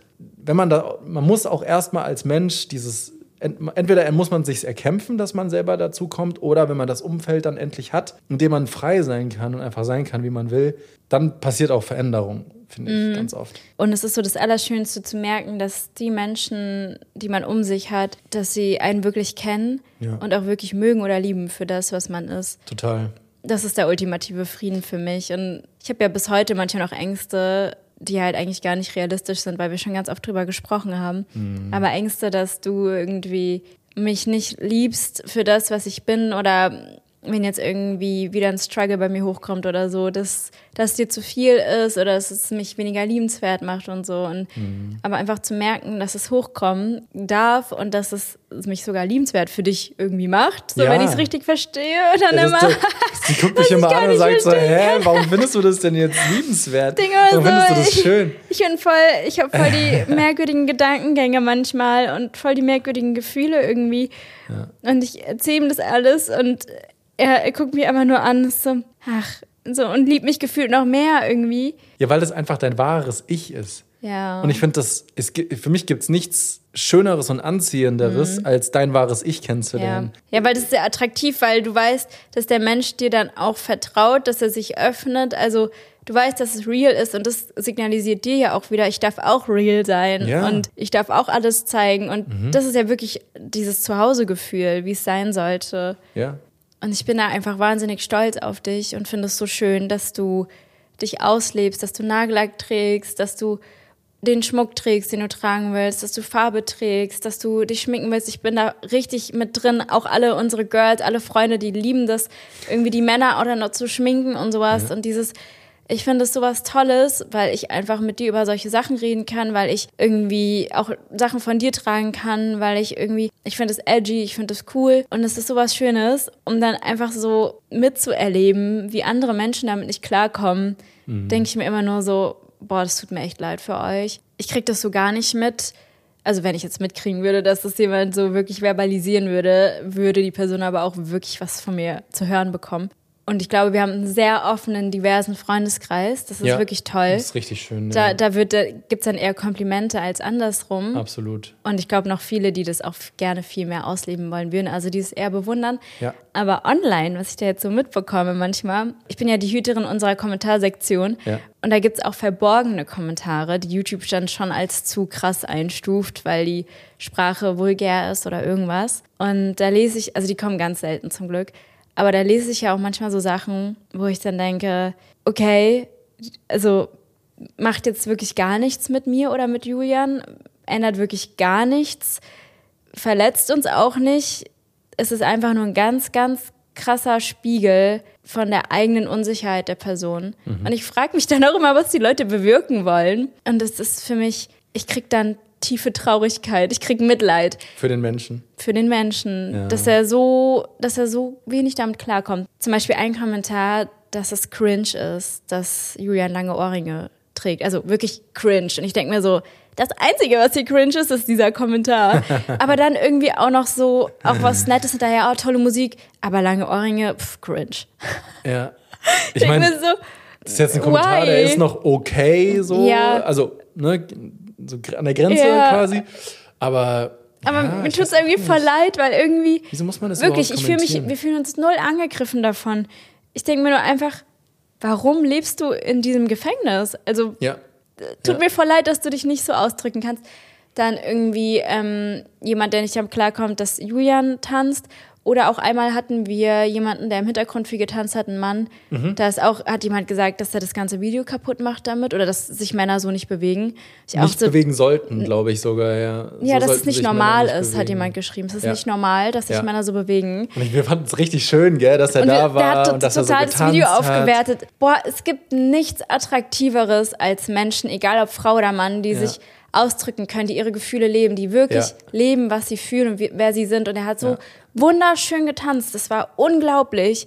man muss auch erstmal als Mensch entweder muss man sich erkämpfen, dass man selber dazu kommt, oder wenn man das Umfeld dann endlich hat, in dem man frei sein kann und einfach sein kann, wie man will, dann passiert auch Veränderung, finde ich, ganz oft. Und es ist so das Allerschönste zu merken, dass die Menschen, die man um sich hat, dass sie einen wirklich kennen und auch wirklich mögen oder lieben für das, was man ist. Total. Das ist der ultimative Frieden für mich. Und ich habe ja bis heute manchmal noch Ängste, die halt eigentlich gar nicht realistisch sind, weil wir schon ganz oft drüber gesprochen haben. Aber Ängste, dass du irgendwie mich nicht liebst für das, was ich bin, oder wenn jetzt irgendwie wieder ein Struggle bei mir hochkommt oder so, dass dir zu viel ist oder dass es mich weniger liebenswert macht und so. Und aber einfach zu merken, dass es hochkommen darf und dass es mich sogar liebenswert für dich irgendwie macht, so wenn ich es richtig verstehe. Dann immer. Sie guckt mich immer an und sagt so, warum findest du das denn jetzt liebenswert? Warum findest du das schön? Ich habe voll die merkwürdigen Gedankengänge manchmal und voll die merkwürdigen Gefühle irgendwie. Ja. Und ich erzähle ihm das alles und er guckt mich einfach nur an, so, und liebt mich gefühlt noch mehr irgendwie. Ja, weil das einfach dein wahres Ich ist. Ja. Und ich finde, für mich gibt es nichts Schöneres und Anziehenderes, als dein wahres Ich kennenzulernen. Ja, weil das ist sehr attraktiv, weil du weißt, dass der Mensch dir dann auch vertraut, dass er sich öffnet. Also du weißt, dass es real ist und das signalisiert dir ja auch wieder, ich darf auch real sein und ich darf auch alles zeigen und das ist ja wirklich dieses Zuhausegefühl, wie es sein sollte. Ja. Und ich bin da einfach wahnsinnig stolz auf dich und finde es so schön, dass du dich auslebst, dass du Nagellack trägst, dass du den Schmuck trägst, den du tragen willst, dass du Farbe trägst, dass du dich schminken willst. Ich bin da richtig mit drin. Auch alle unsere Girls, alle Freunde, die lieben das, irgendwie die Männer oder noch zu schminken und sowas. Ja. Und ich finde es sowas Tolles, weil ich einfach mit dir über solche Sachen reden kann, weil ich irgendwie auch Sachen von dir tragen kann, weil ich finde es edgy, ich finde es cool. Und es ist sowas Schönes, um dann einfach so mitzuerleben, wie andere Menschen damit nicht klarkommen, denke ich mir immer nur so, boah, das tut mir echt leid für euch. Ich krieg das so gar nicht mit. Also wenn ich jetzt mitkriegen würde, dass das jemand so wirklich verbalisieren würde die Person aber auch wirklich was von mir zu hören bekommen. Und ich glaube, wir haben einen sehr offenen, diversen Freundeskreis. Das ist wirklich toll. Das ist richtig schön. Da gibt's dann eher Komplimente als andersrum. Absolut. Und ich glaube noch viele, die das auch gerne viel mehr ausleben wollen würden. Also die es eher bewundern. Ja. Aber online, was ich da jetzt so mitbekomme manchmal, ich bin ja die Hüterin unserer Kommentarsektion. Ja. Und da gibt's auch verborgene Kommentare, die YouTube dann schon als zu krass einstuft, weil die Sprache vulgär ist oder irgendwas. Und da lese ich, also die kommen ganz selten zum Glück, aber da lese ich ja auch manchmal so Sachen, wo ich dann denke, okay, also macht jetzt wirklich gar nichts mit mir oder mit Julian, ändert wirklich gar nichts, verletzt uns auch nicht. Es ist einfach nur ein ganz, ganz krasser Spiegel von der eigenen Unsicherheit der Person. Und ich frage mich dann auch immer, was die Leute bewirken wollen. Und das ist für mich, ich krieg dann tiefe Traurigkeit, ich krieg Mitleid. Für den Menschen. Für den Menschen, ja. dass er so wenig damit klarkommt. Zum Beispiel ein Kommentar, dass es cringe ist, dass Julian lange Ohrringe trägt. Also wirklich cringe. Und ich denke mir so, das Einzige, was hier cringe ist dieser Kommentar. Aber dann irgendwie auch noch so, auch was Nettes hinterher, oh, tolle Musik, aber lange Ohrringe, cringe. Ja. Ich meine, so, das ist jetzt ein Kommentar, der ist noch okay, so. Ja. Also, ne, so an der Grenze quasi. Aber mir tut es irgendwie voll leid, weil irgendwie. Wieso muss man das wirklich, wir fühlen uns null angegriffen davon. Ich denke mir nur einfach, warum lebst du in diesem Gefängnis? Also, tut mir voll leid, dass du dich nicht so ausdrücken kannst. Dann irgendwie jemand, der nicht damit klarkommt, dass Julian tanzt. Oder auch einmal hatten wir jemanden, der im Hintergrund viel getanzt hat, einen Mann. Da hat jemand gesagt, dass er das ganze Video kaputt macht damit oder dass sich Männer so nicht bewegen. Bewegen sollten, glaube ich sogar, ja. Ja, dass es nicht normal ist, hat jemand geschrieben. Es ist nicht normal, dass sich Männer so bewegen. Und wir fanden es richtig schön, gell, dass er da war und dass er so getanzt hat. Das Video aufgewertet. Boah, es gibt nichts Attraktiveres als Menschen, egal ob Frau oder Mann, die sich ausdrücken können, die ihre Gefühle leben, die wirklich leben, was sie fühlen und wer sie sind. Und er hat so wunderschön getanzt. Das war unglaublich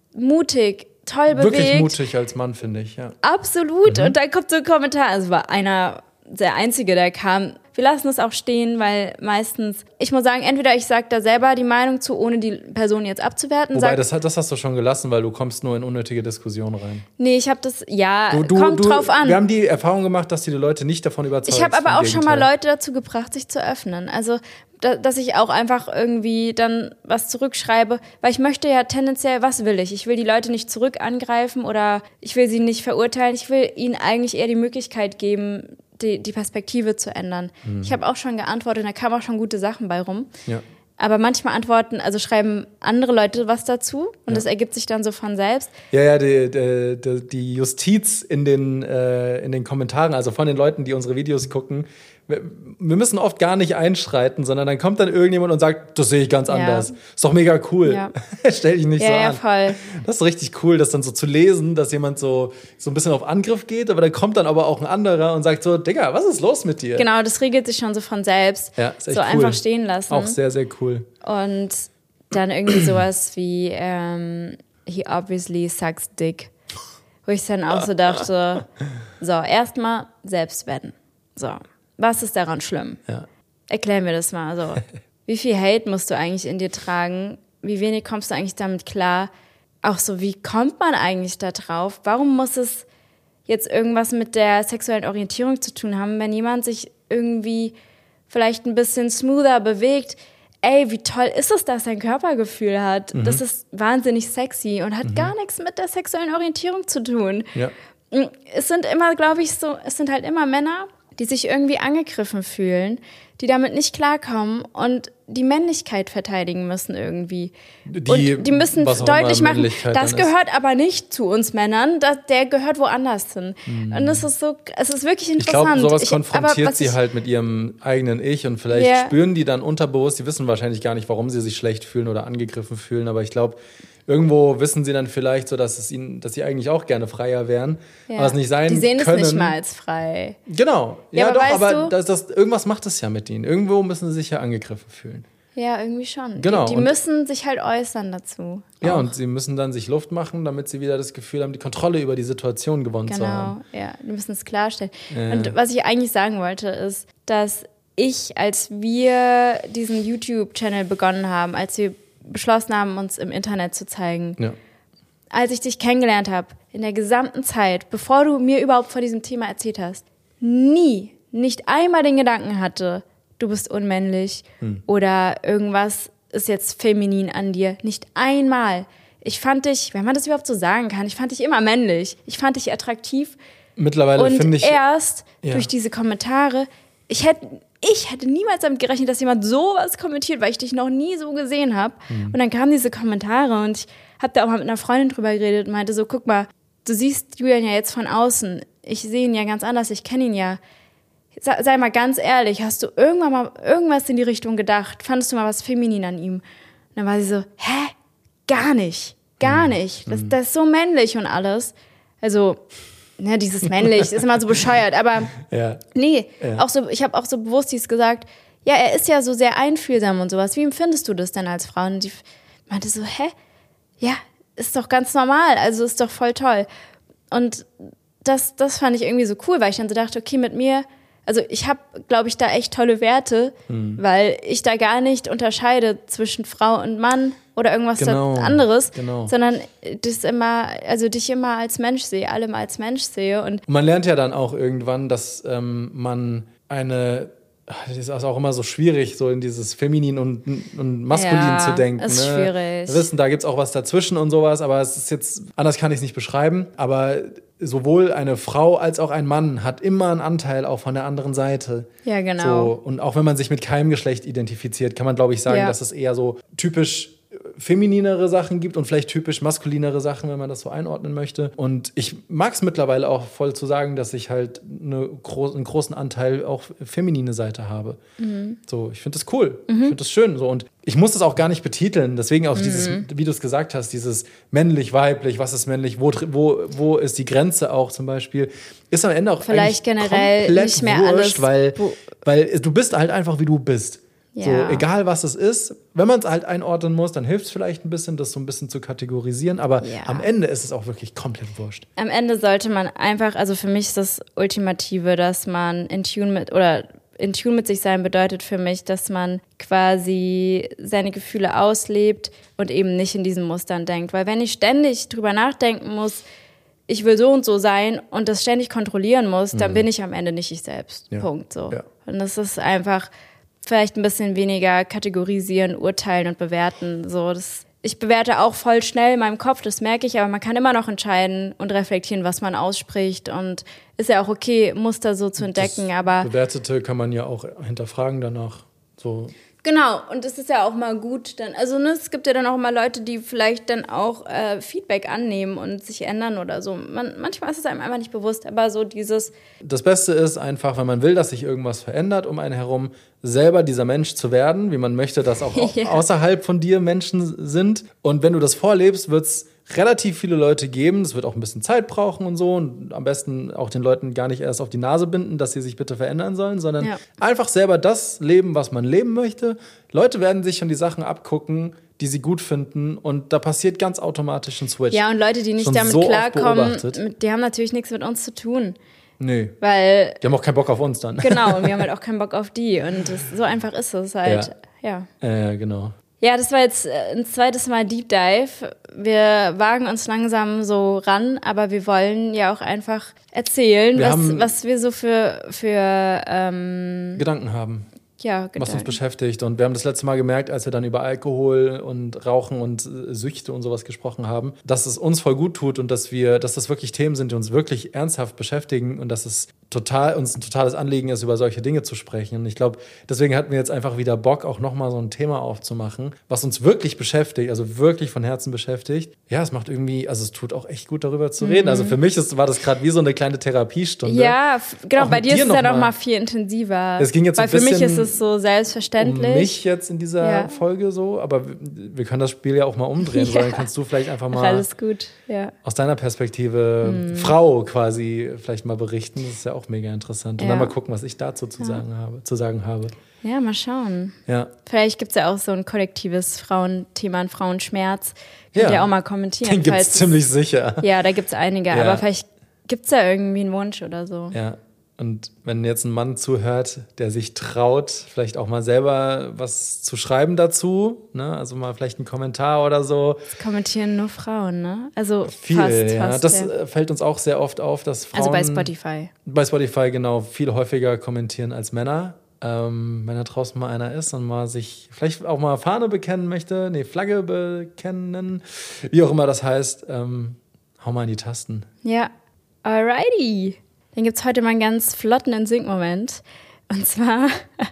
mutig, toll bewegt. Wirklich mutig als Mann, finde ich, ja. Absolut. Und dann kommt so ein Kommentar, also war der Einzige, der kam. Wir lassen es auch stehen, weil meistens, ich muss sagen, entweder ich sage da selber die Meinung zu, ohne die Person jetzt abzuwerten. Wobei, das hast du schon gelassen, weil du kommst nur in unnötige Diskussionen rein. Nee, ich habe das, kommt drauf an. Wir haben die Erfahrung gemacht, dass die Leute nicht davon überzeugt sind. Ich habe aber auch schon mal Leute dazu gebracht, sich zu öffnen. Also, dass ich auch einfach irgendwie dann was zurückschreibe, weil ich möchte ja tendenziell, was will ich? Ich will die Leute nicht zurück angreifen oder ich will sie nicht verurteilen. Ich will ihnen eigentlich eher die Möglichkeit geben, die Perspektive zu ändern. Ich habe auch schon geantwortet und da kamen auch schon gute Sachen bei rum. Ja. Aber manchmal schreiben andere Leute was dazu und das ergibt sich dann so von selbst. Ja, die Justiz in den Kommentaren, also von den Leuten, die unsere Videos gucken, wir müssen oft gar nicht einschreiten, sondern dann kommt dann irgendjemand und sagt, das sehe ich ganz anders. Ist doch mega cool. Ja. Stell dich nicht so an. Ja, voll. Das ist richtig cool, das dann so zu lesen, dass jemand so ein bisschen auf Angriff geht, aber dann kommt dann aber auch ein anderer und sagt so, Digga, was ist los mit dir? Genau, das regelt sich schon so von selbst. Ja, ist echt so cool. Einfach stehen lassen. Auch sehr, sehr cool. Und dann irgendwie sowas wie he obviously sucks dick. Wo ich dann auch so dachte, so, erstmal Selbstwerten. So. Was ist daran schlimm? Ja. Erklär mir das mal. Also, wie viel Hate musst du eigentlich in dir tragen? Wie wenig kommst du eigentlich damit klar? Auch so, wie kommt man eigentlich da drauf? Warum muss es jetzt irgendwas mit der sexuellen Orientierung zu tun haben, wenn jemand sich irgendwie vielleicht ein bisschen smoother bewegt? Ey, wie toll ist es, dass er ein Körpergefühl hat? Das ist wahnsinnig sexy und hat gar nichts mit der sexuellen Orientierung zu tun. Ja. es sind immer, glaube ich, es sind halt immer Männer, die sich irgendwie angegriffen fühlen, die damit nicht klarkommen und die Männlichkeit verteidigen müssen irgendwie. Die müssen deutlich machen, das gehört aber nicht zu uns Männern, der gehört woanders hin. Und es ist wirklich interessant. Ich glaube, sowas konfrontiert sie halt mit ihrem eigenen Ich und vielleicht spüren die dann unterbewusst, die wissen wahrscheinlich gar nicht, warum sie sich schlecht fühlen oder angegriffen fühlen, aber ich glaube, irgendwo wissen sie dann vielleicht so, dass sie eigentlich auch gerne freier wären, aber es nicht sein können. Die sehen es nicht mal als frei. Genau. Ja, doch, aber irgendwas macht es ja mit ihnen. Irgendwo müssen sie sich ja angegriffen fühlen. Ja, irgendwie schon. Genau. Die müssen sich halt äußern dazu. Ja, und sie müssen dann sich Luft machen, damit sie wieder das Gefühl haben, die Kontrolle über die Situation gewonnen zu haben. Genau, ja. Die müssen es klarstellen. Und was ich eigentlich sagen wollte, ist, dass als wir diesen YouTube-Channel begonnen haben, als wir beschlossen haben, uns im Internet zu zeigen. Ja. Als ich dich kennengelernt habe, in der gesamten Zeit, bevor du mir überhaupt von diesem Thema erzählt hast, nicht einmal den Gedanken hatte, du bist unmännlich oder irgendwas ist jetzt feminin an dir. Nicht einmal. Ich fand dich, wenn man das überhaupt so sagen kann, ich fand dich immer männlich. Ich fand dich attraktiv. Mittlerweile finde ich... Und erst durch diese Kommentare, ich hätte niemals damit gerechnet, dass jemand sowas kommentiert, weil ich dich noch nie so gesehen habe. Und dann kamen diese Kommentare und ich habe da auch mal mit einer Freundin drüber geredet und meinte so, guck mal, du siehst Julian ja jetzt von außen. Ich sehe ihn ja ganz anders, ich kenne ihn ja. Sei mal ganz ehrlich, hast du irgendwann mal irgendwas in die Richtung gedacht? Fandest du mal was feminin an ihm? Und dann war sie so, hä? Gar nicht. Das ist so männlich und alles. Also... Ne, dieses männlich ist immer so bescheuert, aber auch so, ich habe auch so bewusst dies gesagt, ja, er ist ja so sehr einfühlsam und sowas. Wie empfindest du das denn als Frau? Und die meinte so, ja, ist doch ganz normal, also ist doch voll toll. Und das fand ich irgendwie so cool, weil ich dann so dachte, okay, mit mir, also ich habe, glaube ich, da echt tolle Werte, weil ich da gar nicht unterscheide zwischen Frau und Mann oder irgendwas anderes, sondern dich immer als Mensch sehe, alle mal als Mensch sehe. Und man lernt ja dann auch irgendwann, dass man das ist auch immer so schwierig, so in dieses Feminin und Maskulin zu denken. Ist schwierig. Wir wissen, da gibt es auch was dazwischen und sowas, aber es ist jetzt, anders kann ich es nicht beschreiben, aber sowohl eine Frau als auch ein Mann hat immer einen Anteil auch von der anderen Seite. Ja, genau. So, und auch wenn man sich mit keinem Geschlecht identifiziert, kann man, glaube ich, sagen, dass es eher so typisch femininere Sachen gibt und vielleicht typisch maskulinere Sachen, wenn man das so einordnen möchte. Und ich mag es mittlerweile auch voll zu sagen, dass ich halt einen großen Anteil auch feminine Seite habe. So, ich finde das cool. Ich finde das schön. So. Und ich muss das auch gar nicht betiteln. Deswegen auch dieses, wie du es gesagt hast, dieses männlich, weiblich, was ist männlich, wo ist die Grenze auch zum Beispiel, ist am Ende auch vielleicht generell nicht mehr wurscht, alles. Weil du bist halt einfach, wie du bist. Ja. So, egal was es ist, wenn man es halt einordnen muss, dann hilft es vielleicht ein bisschen, das so ein bisschen zu kategorisieren, aber am Ende ist es auch wirklich komplett wurscht. Am Ende sollte man einfach, also für mich ist das Ultimative, dass man in Tune mit sich sein bedeutet für mich, dass man quasi seine Gefühle auslebt und eben nicht in diesen Mustern denkt, weil wenn ich ständig drüber nachdenken muss, ich will so und so sein und das ständig kontrollieren muss, dann bin ich am Ende nicht ich selbst. Ja. Punkt. So. Ja. Und das ist einfach vielleicht ein bisschen weniger kategorisieren, urteilen und bewerten. So, ich bewerte auch voll schnell in meinem Kopf, das merke ich, aber man kann immer noch entscheiden und reflektieren, was man ausspricht. Und ist ja auch okay, Muster so zu entdecken. Aber Bewertete kann man ja auch hinterfragen danach. So. Genau, und es ist ja auch mal gut dann, also es gibt ja dann auch mal Leute, die vielleicht dann auch Feedback annehmen und sich ändern oder so. Manchmal ist es einem einfach nicht bewusst, aber so dieses... Das Beste ist einfach, wenn man will, dass sich irgendwas verändert um einen herum, selber dieser Mensch zu werden, wie man möchte, dass auch außerhalb von dir Menschen sind. Und wenn du das vorlebst, wird es relativ viele Leute geben. Es wird auch ein bisschen Zeit brauchen und so. Und am besten auch den Leuten gar nicht erst auf die Nase binden, dass sie sich bitte verändern sollen, sondern einfach selber das leben, was man leben möchte. Leute werden sich schon die Sachen abgucken, die sie gut finden. Und da passiert ganz automatisch ein Switch. Ja, und Leute, die nicht schon damit so klarkommen, die haben natürlich nichts mit uns zu tun. Nee. Weil die haben auch keinen Bock auf uns dann. Genau, und wir haben halt auch keinen Bock auf die. Und so einfach ist es halt. Ja. Genau. Ja, das war jetzt ein zweites Mal Deep Dive. Wir wagen uns langsam so ran, aber wir wollen ja auch einfach erzählen, was wir so für Gedanken haben. was uns beschäftigt. Und wir haben das letzte Mal gemerkt, als wir dann über Alkohol und Rauchen und Süchte und sowas gesprochen haben, dass es uns voll gut tut und dass das wirklich Themen sind, die uns wirklich ernsthaft beschäftigen und dass es uns ein totales Anliegen ist, über solche Dinge zu sprechen. Und ich glaube, deswegen hatten wir jetzt einfach wieder Bock, auch nochmal so ein Thema aufzumachen, was uns wirklich beschäftigt, also wirklich von Herzen beschäftigt. Ja, es macht irgendwie, also es tut auch echt gut, darüber zu reden. Also für mich war das gerade wie so eine kleine Therapiestunde. Ja, genau, auch bei dir ist es ja noch mal viel intensiver. Es ging jetzt weil für mich ist es so selbstverständlich. Um mich jetzt in dieser Folge so, aber wir können das Spiel ja auch mal umdrehen, so dann kannst du vielleicht einfach mal alles gut. Aus deiner Perspektive Frau quasi vielleicht mal berichten. Das ist ja auch mega interessant. Und dann mal gucken, was ich dazu zu sagen habe. Ja, mal schauen. Ja. Vielleicht gibt es ja auch so ein kollektives Frauenthema, ein Frauenschmerz. Könnt ihr auch mal kommentieren. Den gibt es ziemlich sicher. Ja, da gibt es einige. Ja. Aber vielleicht gibt es ja irgendwie einen Wunsch oder so. Ja. Und wenn jetzt ein Mann zuhört, der sich traut, vielleicht auch mal selber was zu schreiben dazu, ne? Also mal vielleicht einen Kommentar oder so. Das kommentieren nur Frauen, ne? Also viel, fast. Das fällt uns auch sehr oft auf, dass Frauen... Also bei Spotify. Bei Spotify, genau, viel häufiger kommentieren als Männer. Wenn da draußen mal einer ist und mal sich vielleicht auch mal Fahne bekennen möchte, Flagge bekennen, wie auch immer das heißt, hau mal in die Tasten. Ja, alrighty. Dann gibt es heute mal einen ganz flotten NSYNC-Moment. Und zwar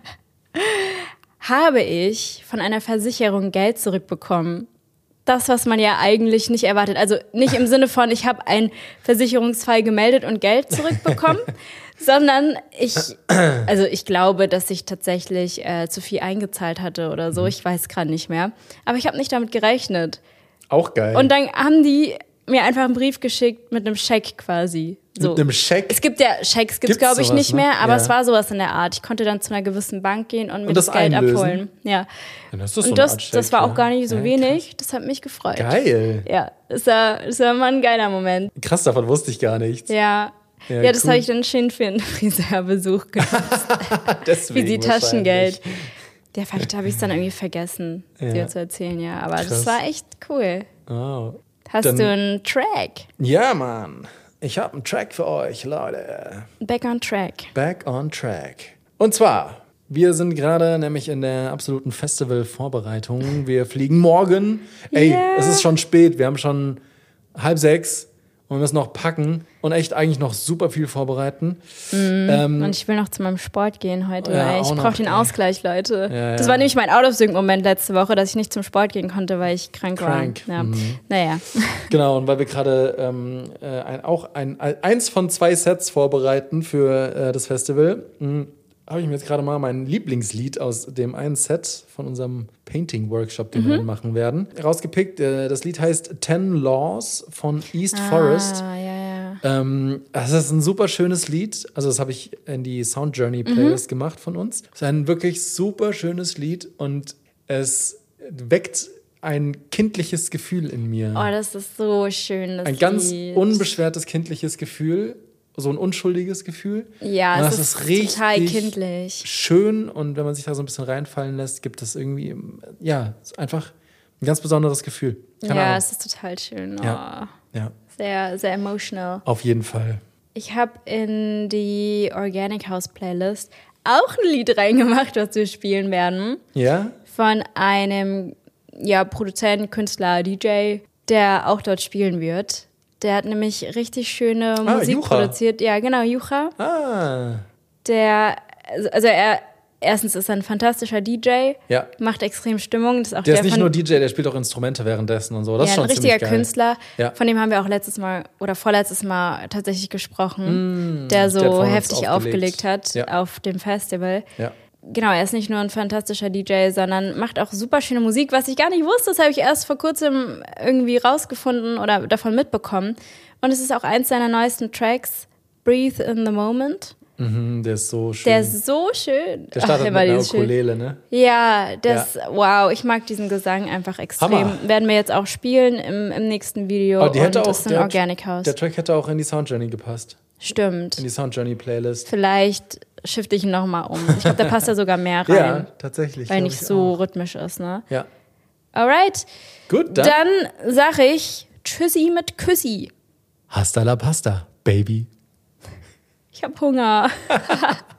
habe ich von einer Versicherung Geld zurückbekommen. Das, was man ja eigentlich nicht erwartet. Also nicht im Sinne von, ich habe einen Versicherungsfall gemeldet und Geld zurückbekommen, sondern ich glaube, dass ich tatsächlich zu viel eingezahlt hatte oder so. Ich weiß gerade nicht mehr. Aber ich habe nicht damit gerechnet. Auch geil. Und dann haben die mir einfach einen Brief geschickt mit einem Scheck quasi. So. Mit einem Scheck? Es gibt ja Schecks, glaube ich, nicht mehr, aber es war sowas in der Art. Ich konnte dann zu einer gewissen Bank gehen und mir das Geld abholen. Ja. Dann hast du so und das war auch gar nicht so wenig. Krass. Das hat mich gefreut. Geil. Ja, das war mal ein geiler Moment. Krass, davon wusste ich gar nichts. Ja, das habe ich dann schön für einen Friseurbesuch genutzt. Wie die Taschengeld. Ja, vielleicht habe ich es dann irgendwie vergessen, dir zu erzählen, ja. Aber krass. Das war echt cool. Oh. Hast du einen Track? Ja, Mann. Ich habe einen Track für euch, Leute. Back on Track. Back on Track. Und zwar, wir sind gerade nämlich in der absoluten Festival-Vorbereitung. Wir fliegen morgen. Ey, es ist schon spät. Wir haben schon 5:30 und wir müssen noch packen und echt eigentlich noch super viel vorbereiten. Und ich will noch zu meinem Sport gehen heute. Ja, ich brauche den Ausgleich, Leute. Ja. Das war nämlich mein Out-of-Sync-Moment letzte Woche, dass ich nicht zum Sport gehen konnte, weil ich krank war. Ja. Naja. Genau, und weil wir gerade eins von 2 Sets vorbereiten für das Festival, habe ich mir jetzt gerade mal mein Lieblingslied aus dem einen Set von unserem Painting-Workshop, den wir dann machen werden, rausgepickt. Das Lied heißt 10 Laws von East Forest. Das ist ein super schönes Lied. Also das habe ich in die Sound Journey Playlist gemacht von uns. Das ist ein wirklich super schönes Lied und es weckt ein kindliches Gefühl in mir. Oh, das ist so schön, das Ein ganz unbeschwertes kindliches Gefühl. So ein unschuldiges Gefühl. Ja, und es ist richtig total kindlich. Schön und wenn man sich da so ein bisschen reinfallen lässt, gibt es irgendwie, einfach ein ganz besonderes Gefühl. Keine Ahnung. Es ist total schön. Oh. Ja. Sehr, sehr emotional. Auf jeden Fall. Ich habe in die Organic House Playlist auch ein Lied reingemacht, was wir spielen werden. Ja? Von einem Produzenten, Künstler, DJ, der auch dort spielen wird. Der hat nämlich richtig schöne Musik produziert. Ja, genau, Jucha. Erstens ist er ein fantastischer DJ, macht extrem Stimmung. Das ist auch der ist nicht nur DJ, der spielt auch Instrumente währenddessen und so. Das ist schon ein richtiger geil. Künstler. Ja. Von dem haben wir auch letztes Mal oder vorletztes Mal tatsächlich gesprochen, der so heftig aufgelegt hat auf dem Festival. Ja. Genau, er ist nicht nur ein fantastischer DJ, sondern macht auch super schöne Musik, was ich gar nicht wusste. Das habe ich erst vor kurzem irgendwie rausgefunden oder davon mitbekommen. Und es ist auch eins seiner neuesten Tracks, Breathe in the Moment. Der ist so schön. Der ist so schön. Der startet mit einer Ukulele, ne? Ja, wow, ich mag diesen Gesang einfach extrem. Hammer. Werden wir jetzt auch spielen im nächsten Video. Oh, das ist ein Organic House. Der Track hätte auch in die Sound Journey gepasst. Stimmt. In die Sound Journey Playlist. Vielleicht shifte ich ihn nochmal um. Ich glaube, da passt ja sogar mehr rein. Ja, tatsächlich. Weil nicht so rhythmisch ist, ne? Ja. Alright. Gut, dann sag ich Tschüssi mit Küssi. Hasta la pasta, Baby. Ich hab Hunger.